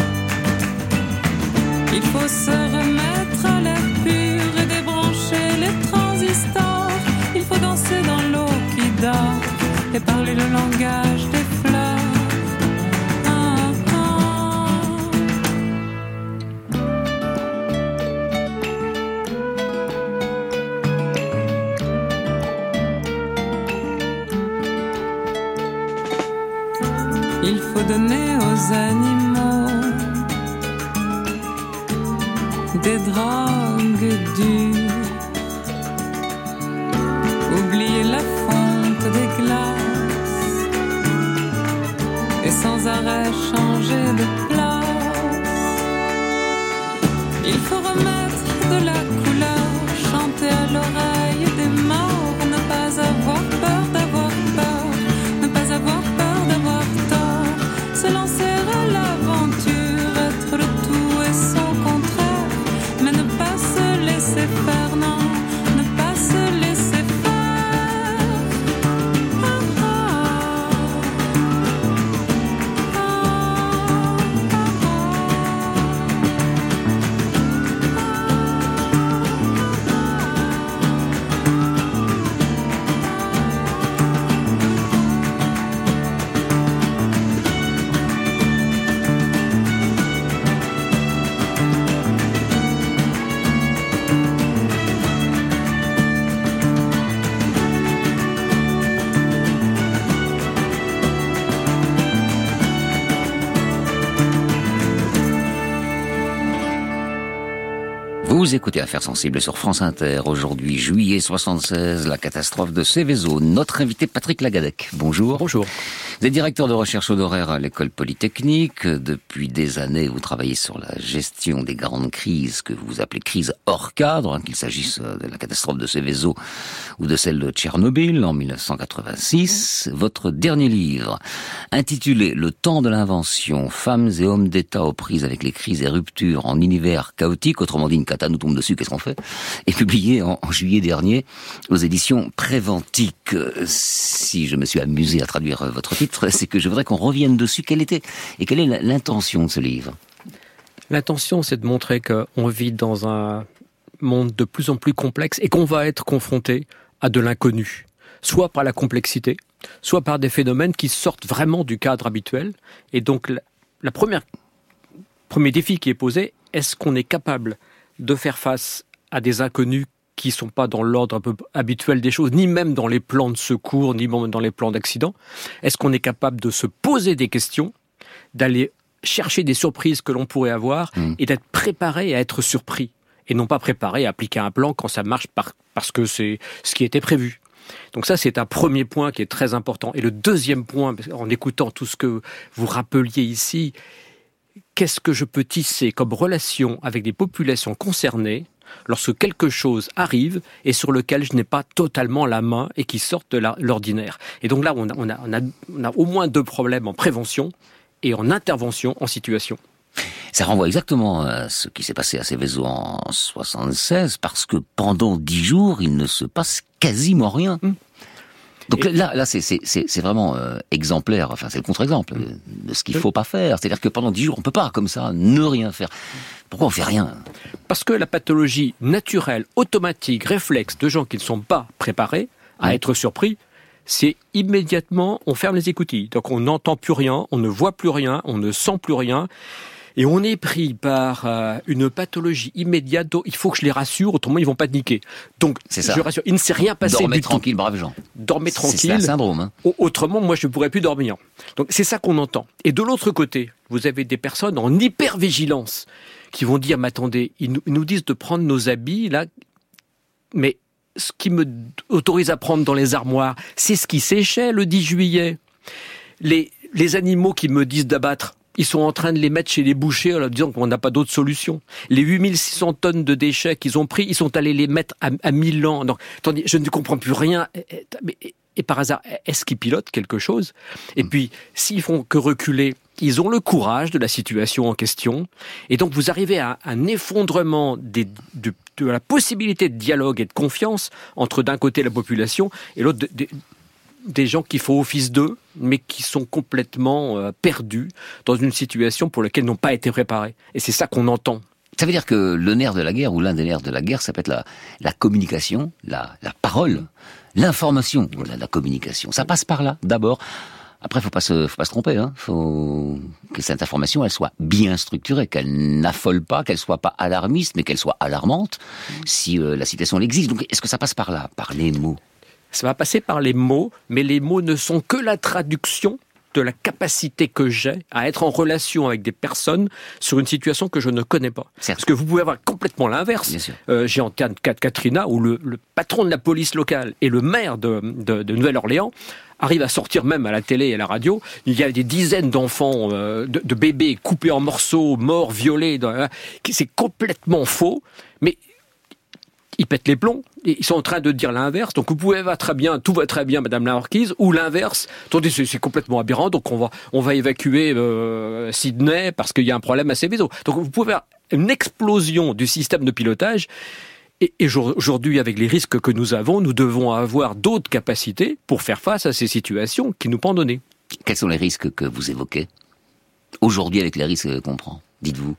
Q: Il faut se remettre à l'air pur et débrancher les transistors. Il faut danser dans l'eau qui dort et parler le langage des fleurs. Il faut donner aux animaux des drogues dures. Oublier la fonte des glaces et sans arrêt changer de place. Il faut remettre de la couleur, chanter à l'oreille des morts, ne pas avoir peur d'avoir peur, ne pas avoir peur d'avoir tort, se lancer à l'aventure, être le tout et son contraire, mais ne pas se laisser faire, non, ne pas se laisser faire.
B: Vous écoutez Affaires sensibles sur France Inter. Aujourd'hui, juillet 76, la catastrophe de Seveso. Notre invité Patrick Lagadec. Bonjour.
R: Bonjour.
B: Vous êtes directeur de recherche honoraire à l'école polytechnique. Depuis des années, vous travaillez sur la gestion des grandes crises que vous appelez crises hors cadre, qu'il s'agisse de la catastrophe de Seveso ou de celle de Tchernobyl en 1986. Votre dernier livre, intitulé Le temps de l'invention, femmes et hommes d'État aux prises avec les crises et ruptures en univers chaotique, autrement dit une cata nous tombe dessus, qu'est-ce qu'on fait, est publié en juillet dernier aux éditions Préventique. Si je me suis amusé à traduire votre titre, c'est que je voudrais qu'on revienne dessus. Quelle est l'intention de ce livre ?
R: L'intention, c'est de montrer qu'on vit dans un monde de plus en plus complexe et qu'on va être confronté à de l'inconnu, soit par la complexité, soit par des phénomènes qui sortent vraiment du cadre habituel. Et donc, le premier défi qui est posé, est-ce qu'on est capable de faire face à des inconnus qui ne sont pas dans l'ordre un peu habituel des choses, ni même dans les plans de secours, ni même dans les plans d'accident. Est-ce qu'on est capable de se poser des questions, d'aller chercher des surprises que l'on pourrait avoir et d'être préparé à être surpris, et non pas préparé à appliquer un plan quand ça marche parce que c'est ce qui était prévu. Donc ça, c'est un premier point qui est très important. Et le deuxième point, en écoutant tout ce que vous rappeliez ici, qu'est-ce que je peux tisser comme relation avec des populations concernées lorsque quelque chose arrive et sur lequel je n'ai pas totalement la main et qui sort de l'ordinaire. Et donc là, on a au moins deux problèmes en prévention et en intervention en situation.
B: Ça renvoie exactement à ce qui s'est passé à Seveso en 76, parce que pendant 10 jours, il ne se passe quasiment rien. Donc là, c'est vraiment exemplaire. Enfin, c'est le contre-exemple de ce qu'il faut pas faire. C'est-à-dire que pendant 10 jours, on peut pas comme ça ne rien faire. Pourquoi on fait rien ?
R: Parce que la pathologie naturelle, automatique, réflexe de gens qui ne sont pas préparés à être surpris, c'est immédiatement on ferme les écoutilles. Donc on n'entend plus rien, on ne voit plus rien, on ne sent plus rien. Et on est pris par une pathologie immédiate dont il faut que je les rassure, autrement ils vont paniquer. Donc, je rassure, il ne s'est rien passé
B: Dormez
R: du
B: tranquille,
R: tout.
B: braves gens.
R: Dormez tranquille.
B: C'est un syndrome. Hein.
R: Autrement, moi, je ne pourrais plus dormir. Donc, c'est ça qu'on entend. Et de l'autre côté, vous avez des personnes en hypervigilance qui vont dire, mais attendez, ils nous disent de prendre nos habits, là, mais ce qui me autorise à prendre dans les armoires, c'est ce qui séchait le 10 juillet. Les animaux qui me disent d'abattre, ils sont en train de les mettre chez les bouchers en leur disant qu'on n'a pas d'autre solution. Les 8600 tonnes de déchets qu'ils ont pris, ils sont allés les mettre à Milan. Donc, attendez, je ne comprends plus rien. Et par hasard, est-ce qu'ils pilotent quelque chose ? Et puis, s'ils font que reculer, ils ont le courage de la situation en question. Et donc, vous arrivez à un effondrement de la possibilité de dialogue et de confiance entre d'un côté la population et l'autre des gens qui font office d'eux, mais qui sont complètement perdus dans une situation pour laquelle ils n'ont pas été préparés. Et c'est ça qu'on entend.
B: Ça veut dire que le nerf de la guerre, ou l'un des nerfs de la guerre, ça peut être la communication, la parole, l'information, la communication. Ça passe par là, d'abord. Après, faut pas se tromper, hein. Faut que cette information, elle soit bien structurée, qu'elle n'affole pas, qu'elle soit pas alarmiste, mais qu'elle soit alarmante, si la situation existe. Donc, est-ce que ça passe par là, par les mots ?
R: Ça va passer par les mots, mais les mots ne sont que la traduction de la capacité que j'ai à être en relation avec des personnes sur une situation que je ne connais pas. Parce que vous pouvez avoir complètement l'inverse. J'ai en cas de Katrina, où le patron de la police locale et le maire de Nouvelle-Orléans arrivent à sortir même à la télé et à la radio. Il y a des dizaines d'enfants, de bébés coupés en morceaux, morts, violés. C'est complètement faux, mais ils pètent les plombs, et ils sont en train de dire l'inverse. Donc vous pouvez tout va très bien, Madame la Marquise, ou l'inverse. Attendez, c'est complètement aberrant. Donc on va évacuer Sydney parce qu'il y a un problème à Seveso. Donc vous pouvez avoir une explosion du système de pilotage. Et aujourd'hui, avec les risques que nous avons, nous devons avoir d'autres capacités pour faire face à ces situations qui nous pendent au nez.
B: Quels sont les risques que vous évoquez aujourd'hui avec les risques qu'on prend ? Dites-vous.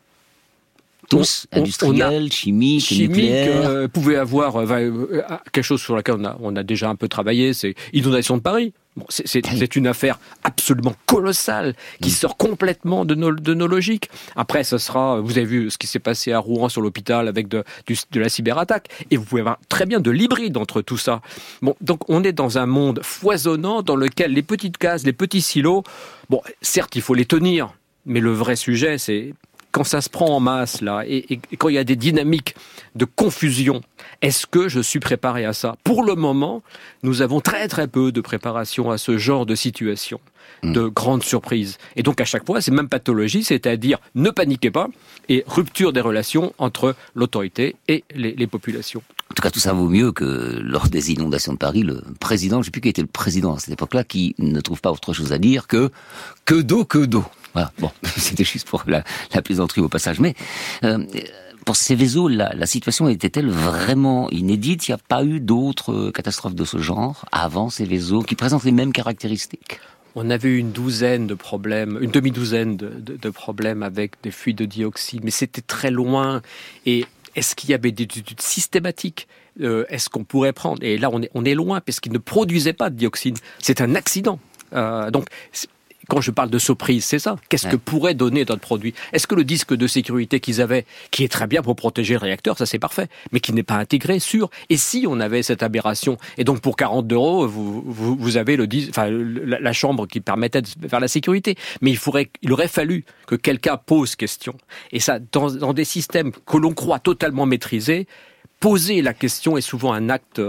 B: Tous, industriels, chimiques, nucléaires.
R: Pouvait avoir quelque chose sur laquelle on a déjà un peu travaillé, c'est l'inondation de Paris. Bon, c'est une affaire absolument colossale qui sort complètement de nos logiques. Après, ce sera, vous avez vu ce qui s'est passé à Rouen sur l'hôpital avec de la cyberattaque, et vous pouvez avoir très bien de l'hybride entre tout ça. Bon, donc on est dans un monde foisonnant dans lequel les petites cases, les petits silos, bon, certes, il faut les tenir, mais le vrai sujet, c'est quand ça se prend en masse, là, et quand il y a des dynamiques de confusion, est-ce que je suis préparé à ça ? Pour le moment, nous avons très très peu de préparation à ce genre de situation, de grandes surprises. Et donc à chaque fois, c'est même pathologie, c'est-à-dire ne paniquez pas, et rupture des relations entre l'autorité et les populations.
B: En tout cas, tout ça vaut mieux que lors des inondations de Paris, le président, je ne sais plus qui était le président à cette époque-là, qui ne trouve pas autre chose à dire que d'eau. Voilà, bon, c'était juste pour la plaisanterie au passage. Mais pour Seveso, la situation était-elle vraiment inédite ? Il n'y a pas eu d'autres catastrophes de ce genre avant Seveso qui présentent les mêmes caractéristiques ?
R: On avait eu une demi-douzaine de problèmes avec des fuites de dioxyde, mais c'était très loin. Et est-ce qu'il y avait des études systématiques ? Est-ce qu'on pourrait prendre ? Et là, on est loin, parce qu'ils ne produisaient pas de dioxyde. C'est un accident. Donc, quand je parle de surprise, c'est ça. Qu'est-ce que pourrait donner notre produit ? Est-ce que le disque de sécurité qu'ils avaient, qui est très bien pour protéger le réacteur, ça c'est parfait, mais qui n'est pas intégré, sûr. Et si on avait cette aberration, et donc pour 40 €, vous avez la chambre qui permettait de faire la sécurité. Mais il aurait fallu que quelqu'un pose question. Et ça, dans des systèmes que l'on croit totalement maîtrisés, poser la question est souvent un acte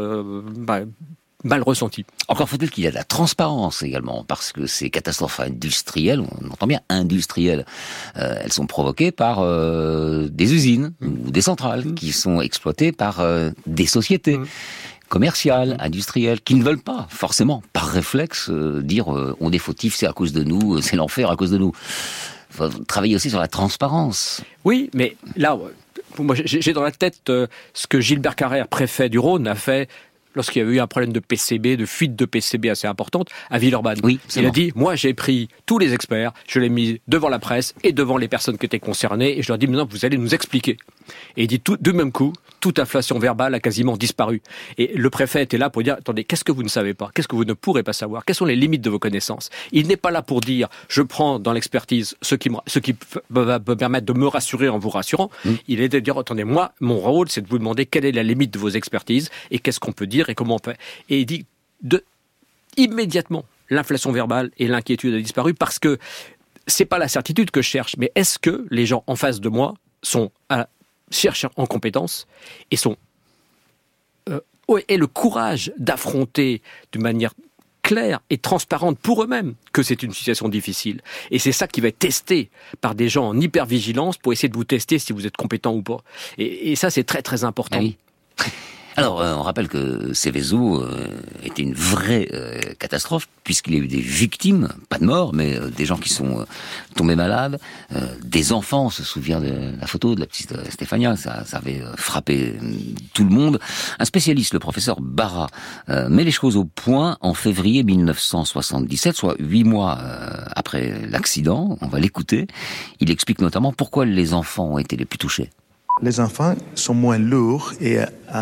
R: mal ressenti.
B: Encore faut-il qu'il y ait de la transparence également, parce que ces catastrophes industrielles, on entend bien industrielles, elles sont provoquées par des usines ou des centrales qui sont exploitées par des sociétés commerciales, industrielles, qui ne veulent pas forcément, par réflexe, dire on est fautif, c'est à cause de nous, c'est l'enfer à cause de nous. Il faut travailler aussi sur la transparence.
R: Oui, mais là, moi j'ai dans la tête ce que Gilbert Carrère, préfet du Rhône, a fait lorsqu'il y avait eu un problème de PCB, de fuite de PCB assez importante, à Villeurbanne.
B: Oui,
R: il a dit, moi j'ai pris tous les experts, je les ai mis devant la presse et devant les personnes qui étaient concernées, et je leur ai dit, maintenant vous allez nous expliquer. Et il dit, de même coup, toute inflation verbale a quasiment disparu. Et le préfet était là pour dire, attendez, qu'est-ce que vous ne savez pas ? Qu'est-ce que vous ne pourrez pas savoir ? Quelles sont les limites de vos connaissances ? Il n'est pas là pour dire, je prends dans l'expertise ce qui va me permettre de me rassurer en vous rassurant. Il est de dire, attendez, moi, mon rôle, c'est de vous demander quelle est la limite de vos expertises et qu'est-ce qu'on peut dire et comment on peut. Et il dit, immédiatement, l'inflation verbale et l'inquiétude a disparu, parce que c'est pas la certitude que je cherche, mais est-ce que les gens en face de moi cherchent en compétences et sont aient le courage d'affronter de manière claire et transparente pour eux-mêmes que c'est une situation difficile. Et c'est ça qui va être testé par des gens en hypervigilance pour essayer de vous tester si vous êtes compétent ou pas. Et ça, c'est très très important.
B: Ah oui. Alors, on rappelle que Seveso était une vraie catastrophe, puisqu'il y a eu des victimes, pas de morts, mais des gens qui sont tombés malades, des enfants, on se souvient de la photo de la petite Stefania, ça avait frappé tout le monde. Un spécialiste, le professeur Barra, met les choses au point en février 1977, soit 8 mois après l'accident. On va l'écouter. Il explique notamment pourquoi les enfants ont été les plus touchés.
S: Les enfants sont moins lourds et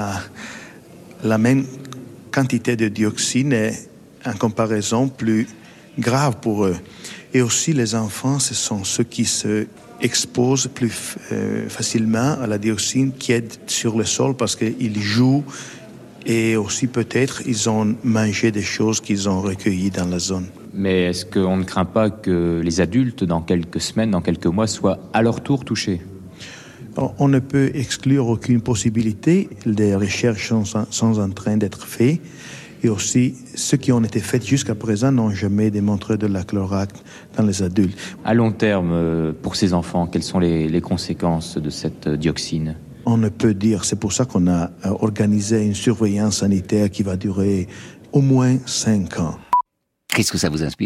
S: la même quantité de dioxine est en comparaison plus grave pour eux. Et aussi les enfants, ce sont ceux qui se exposent plus facilement à la dioxine qui est sur le sol parce qu'ils jouent et aussi peut-être ils ont mangé des choses qu'ils ont recueillies dans la zone.
T: Mais est-ce qu'on ne craint pas que les adultes, dans quelques semaines, dans quelques mois, soient à leur tour touchés ?
S: On ne peut exclure aucune possibilité. Des recherches sont en train d'être faites. Et aussi, ceux qui ont été faits jusqu'à présent n'ont jamais démontré de la chlorate dans les adultes.
T: À long terme, pour ces enfants, quelles sont les conséquences de cette dioxine ?
S: On ne peut dire. C'est pour ça qu'on a organisé une surveillance sanitaire qui va durer au moins 5 ans.
B: Qu'est-ce que ça vous inspire ?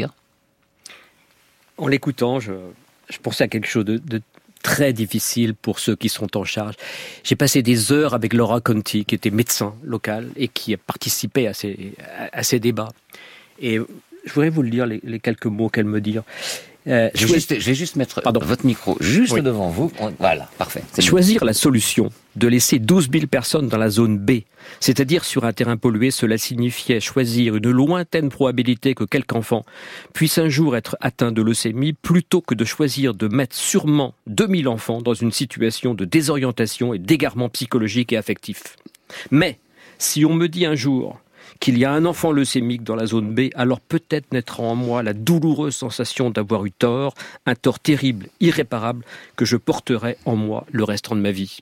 R: En l'écoutant, je pensais à quelque chose de très difficile pour ceux qui sont en charge. J'ai passé des heures avec Laura Conti, qui était médecin local et qui a participé à ces débats. Et je voudrais vous le lire, les quelques mots qu'elle me dit.
B: Je vais juste mettre votre micro juste devant vous. Voilà, parfait.
R: Choisir la solution de laisser 12 000 personnes dans la zone B, c'est-à-dire sur un terrain pollué, cela signifiait choisir une lointaine probabilité que quelque enfant puisse un jour être atteint de leucémie, plutôt que de choisir de mettre sûrement 2000 enfants dans une situation de désorientation et d'égarement psychologique et affectif. Mais, si on me dit un jour qu'il y a un enfant leucémique dans la zone B, alors peut-être naîtra en moi la douloureuse sensation d'avoir eu tort, un tort terrible, irréparable, que je porterai en moi le restant de ma vie.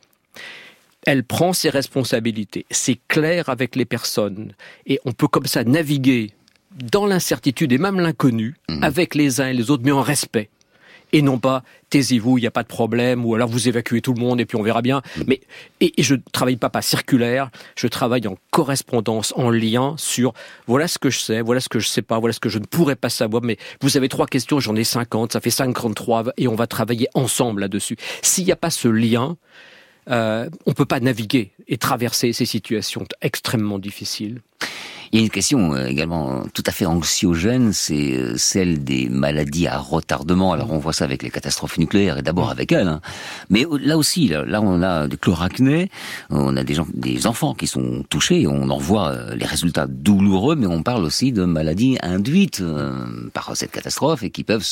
R: Elle prend ses responsabilités, c'est clair avec les personnes, et on peut comme ça naviguer dans l'incertitude et même l'inconnu, avec les uns et les autres, mais en respect. Et non pas, taisez-vous, il n'y a pas de problème, ou alors vous évacuez tout le monde et puis on verra bien. Mais, et je ne travaille pas circulaire, je travaille en correspondance, en lien sur voilà ce que je sais, voilà ce que je ne sais pas, voilà ce que je ne pourrais pas savoir. Mais vous avez 3 questions, j'en ai 50, ça fait 53 et on va travailler ensemble là-dessus. S'il n'y a pas ce lien, on ne peut pas naviguer et traverser ces situations extrêmement difficiles.
B: Il y a une question également tout à fait anxiogène, c'est celle des maladies à retardement. Alors on voit ça avec les catastrophes nucléaires et d'abord avec elles. Hein. Mais là aussi, là on a des chloracnées, on a des enfants qui sont touchés, on en voit les résultats douloureux, mais on parle aussi de maladies induites par cette catastrophe et qui peuvent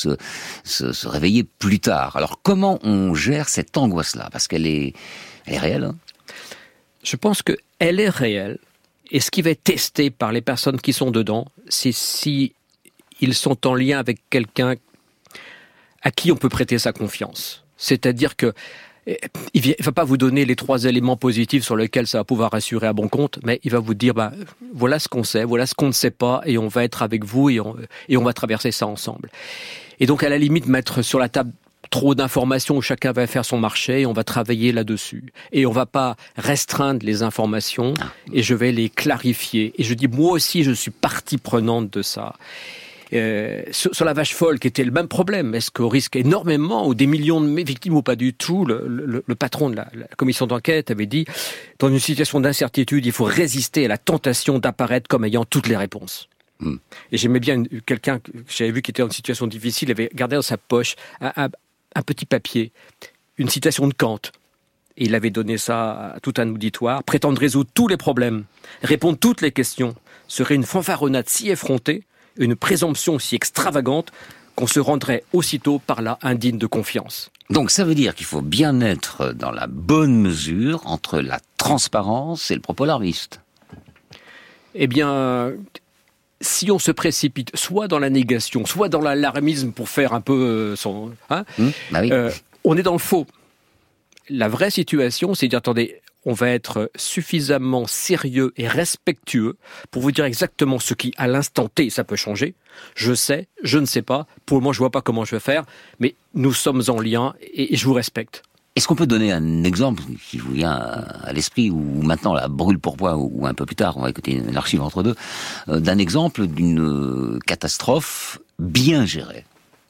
B: se réveiller plus tard. Alors comment on gère cette angoisse-là ? Parce qu'elle est réelle. Hein.
R: Je pense qu'elle est réelle. Et ce qui va être testé par les personnes qui sont dedans, c'est si ils sont en lien avec quelqu'un à qui on peut prêter sa confiance. C'est-à-dire que il va pas vous donner les 3 éléments positifs sur lesquels ça va pouvoir assurer à bon compte, mais il va vous dire voilà ce qu'on sait, voilà ce qu'on ne sait pas, et on va être avec vous et on va traverser ça ensemble. Et donc à la limite mettre sur la table trop d'informations où chacun va faire son marché et on va travailler là-dessus. Et on va pas restreindre les informations et je vais les clarifier. Et je dis, moi aussi, je suis partie prenante de ça. Sur la vache folle, qui était le même problème, est-ce qu'on risque énormément ou des millions de victimes ou pas du tout ? Le patron de la commission d'enquête avait dit, dans une situation d'incertitude, il faut résister à la tentation d'apparaître comme ayant toutes les réponses. Et j'aimais bien quelqu'un que j'avais vu qui était en situation difficile, il avait gardé dans sa poche un petit papier, une citation de Kant. Et il avait donné ça à tout un auditoire. Prétendre résoudre tous les problèmes, répondre toutes les questions, serait une fanfaronnade si effrontée, une présomption si extravagante, qu'on se rendrait aussitôt par là indigne de confiance.
B: Donc ça veut dire qu'il faut bien être dans la bonne mesure entre la transparence et le propos alarmiste.
R: Eh bien, si on se précipite soit dans la négation, soit dans l'alarmisme pour faire un peu son... on est dans le faux. La vraie situation, c'est de dire, attendez, on va être suffisamment sérieux et respectueux pour vous dire exactement ce qui, à l'instant T, ça peut changer. Je sais, je ne sais pas, pour le moment, je vois pas comment je vais faire, mais nous sommes en lien et je vous respecte.
B: Est-ce qu'on peut donner un exemple qui vous vient à l'esprit, ou maintenant, là, brûle pour point, ou un peu plus tard, on va écouter une archive entre deux, d'un exemple d'une catastrophe bien gérée?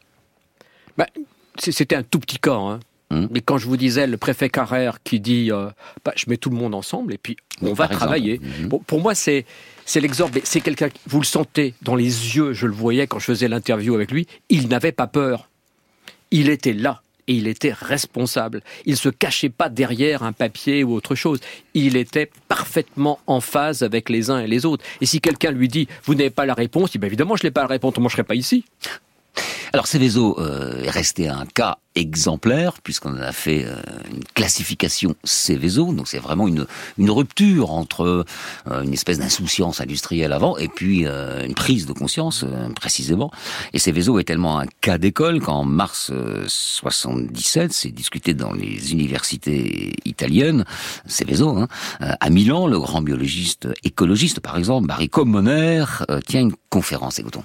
R: C'était un tout petit cas, hein. Mais quand je vous disais le préfet Carrère qui dit je mets tout le monde ensemble et puis on va travailler. Bon, pour moi, c'est l'exemple. C'est quelqu'un, vous le sentez dans les yeux, je le voyais quand je faisais l'interview avec lui, il n'avait pas peur. Il était là. Et il était responsable. Il ne se cachait pas derrière un papier ou autre chose. Il était parfaitement en phase avec les uns et les autres. Et si quelqu'un lui dit « Vous n'avez pas la réponse », il dit « Évidemment, je n'ai pas la réponse, moi je ne serais pas ici ».
B: Alors Seveso est resté un cas exemplaire, puisqu'on a fait une classification Seveso, donc c'est vraiment une rupture entre une espèce d'insouciance industrielle avant et puis une prise de conscience précisément. Et Seveso est tellement un cas d'école qu'en mars 77, c'est discuté dans les universités italiennes, Seveso, à Milan, le grand biologiste écologiste par exemple, Barry Commoner, tient une conférence, écoutons.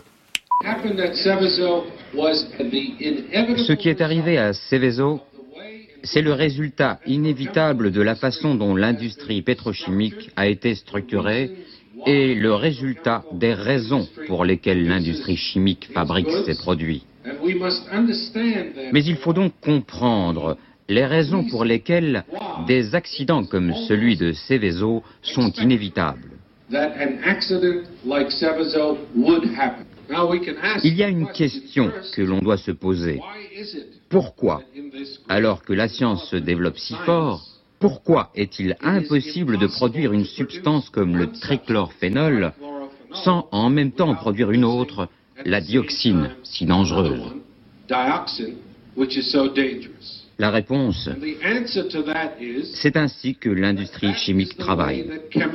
U: Ce qui est arrivé à Seveso, c'est le résultat inévitable de la façon dont l'industrie pétrochimique a été structurée et le résultat des raisons pour lesquelles l'industrie chimique fabrique ses produits. Mais il faut donc comprendre les raisons pour lesquelles des accidents comme celui de Seveso sont inévitables. Il y a une question que l'on doit se poser. Pourquoi, alors que la science se développe si fort, pourquoi est-il impossible de produire une substance comme le trichlorphénol sans en même temps produire une autre, la dioxine, si dangereuse? La réponse, c'est ainsi que l'industrie chimique travaille.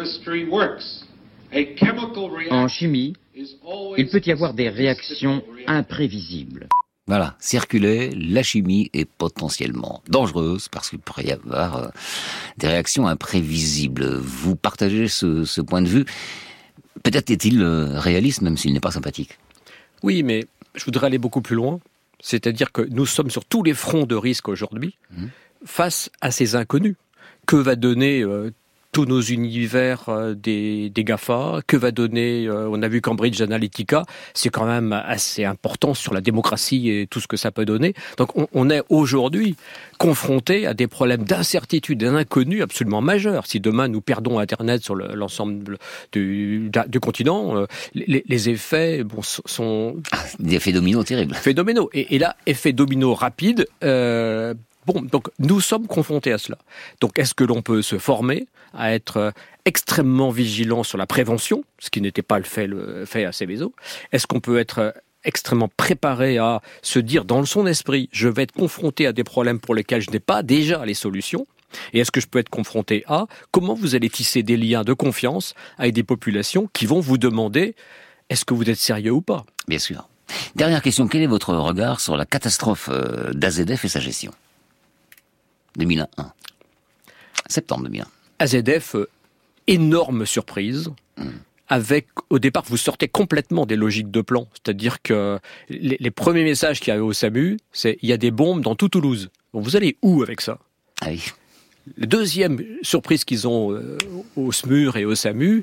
U: En chimie, il peut y avoir des réactions imprévisibles.
B: Voilà, circuler, la chimie est potentiellement dangereuse parce qu'il pourrait y avoir des réactions imprévisibles. Vous partagez ce point de vue. Peut-être est-il réaliste, même s'il n'est pas sympathique.
R: Oui, mais je voudrais aller beaucoup plus loin. C'est-à-dire que nous sommes sur tous les fronts de risque aujourd'hui face à ces inconnus. Que va donner tous nos univers des GAFA, que va donner, on a vu Cambridge Analytica, c'est quand même assez important sur la démocratie et tout ce que ça peut donner. Donc on est aujourd'hui confronté à des problèmes d'incertitude et d'inconnu absolument majeurs. Si demain nous perdons Internet sur l'ensemble du continent, les effets sont...
B: Des effets dominos terribles.
R: Effets dominos. Et là, effet domino rapide... donc nous sommes confrontés à cela. Donc est-ce que l'on peut se former à être extrêmement vigilant sur la prévention, ce qui n'était pas le fait à Seveso? Est-ce qu'on peut être extrêmement préparé à se dire dans son esprit, je vais être confronté à des problèmes pour lesquels je n'ai pas déjà les solutions? Et est-ce que je peux être confronté à comment vous allez tisser des liens de confiance avec des populations qui vont vous demander est-ce que vous êtes sérieux ou pas?
B: Bien sûr. Dernière question, quel est votre regard sur la catastrophe d'AZF et sa gestion? 2001. Septembre 2001.
R: AZF, énorme surprise, avec, au départ, vous sortez complètement des logiques de plan. C'est-à-dire que les premiers messages qu'il y avait au SAMU, c'est « il y a des bombes dans tout Toulouse ». Bon, vous allez où avec ça?
B: Ah oui.
R: La deuxième surprise qu'ils ont au SMUR et au SAMU,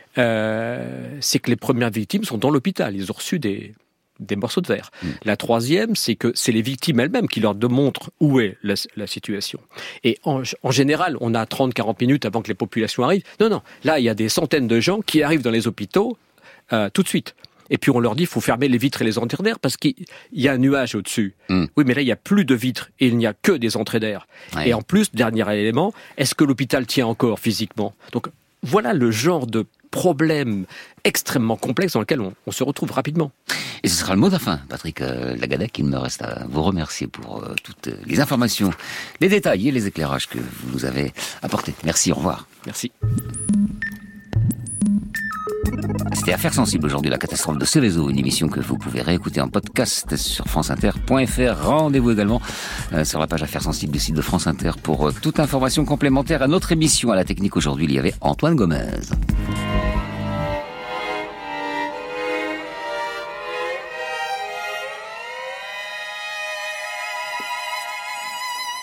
R: c'est que les premières victimes sont dans l'hôpital. Ils ont reçu des morceaux de verre. La troisième, c'est que c'est les victimes elles-mêmes qui leur démontrent où est la situation. Et en général, on a 30-40 minutes avant que les populations arrivent. Non, là, il y a des centaines de gens qui arrivent dans les hôpitaux tout de suite. Et puis on leur dit, il faut fermer les vitres et les entrées d'air parce qu'il y a un nuage au-dessus. Oui, mais là, il n'y a plus de vitres et il n'y a que des entrées d'air. Ouais. Et en plus, dernier élément, est-ce que l'hôpital tient encore physiquement? Donc voilà le genre de problème extrêmement complexe dans lequel on se retrouve rapidement.
B: Et ce sera le mot de la fin, Patrick Lagadec. Il me reste à vous remercier pour toutes les informations, les détails et les éclairages que vous nous avez apportés. Merci, au revoir.
R: Merci.
B: C'était Affaires sensibles aujourd'hui, la catastrophe de Seveso, une émission que vous pouvez réécouter en podcast sur franceinter.fr. Rendez-vous également sur la page Affaires sensibles du site de France Inter pour toute information complémentaire à notre émission. À la technique aujourd'hui, il y avait Antoine Gomez.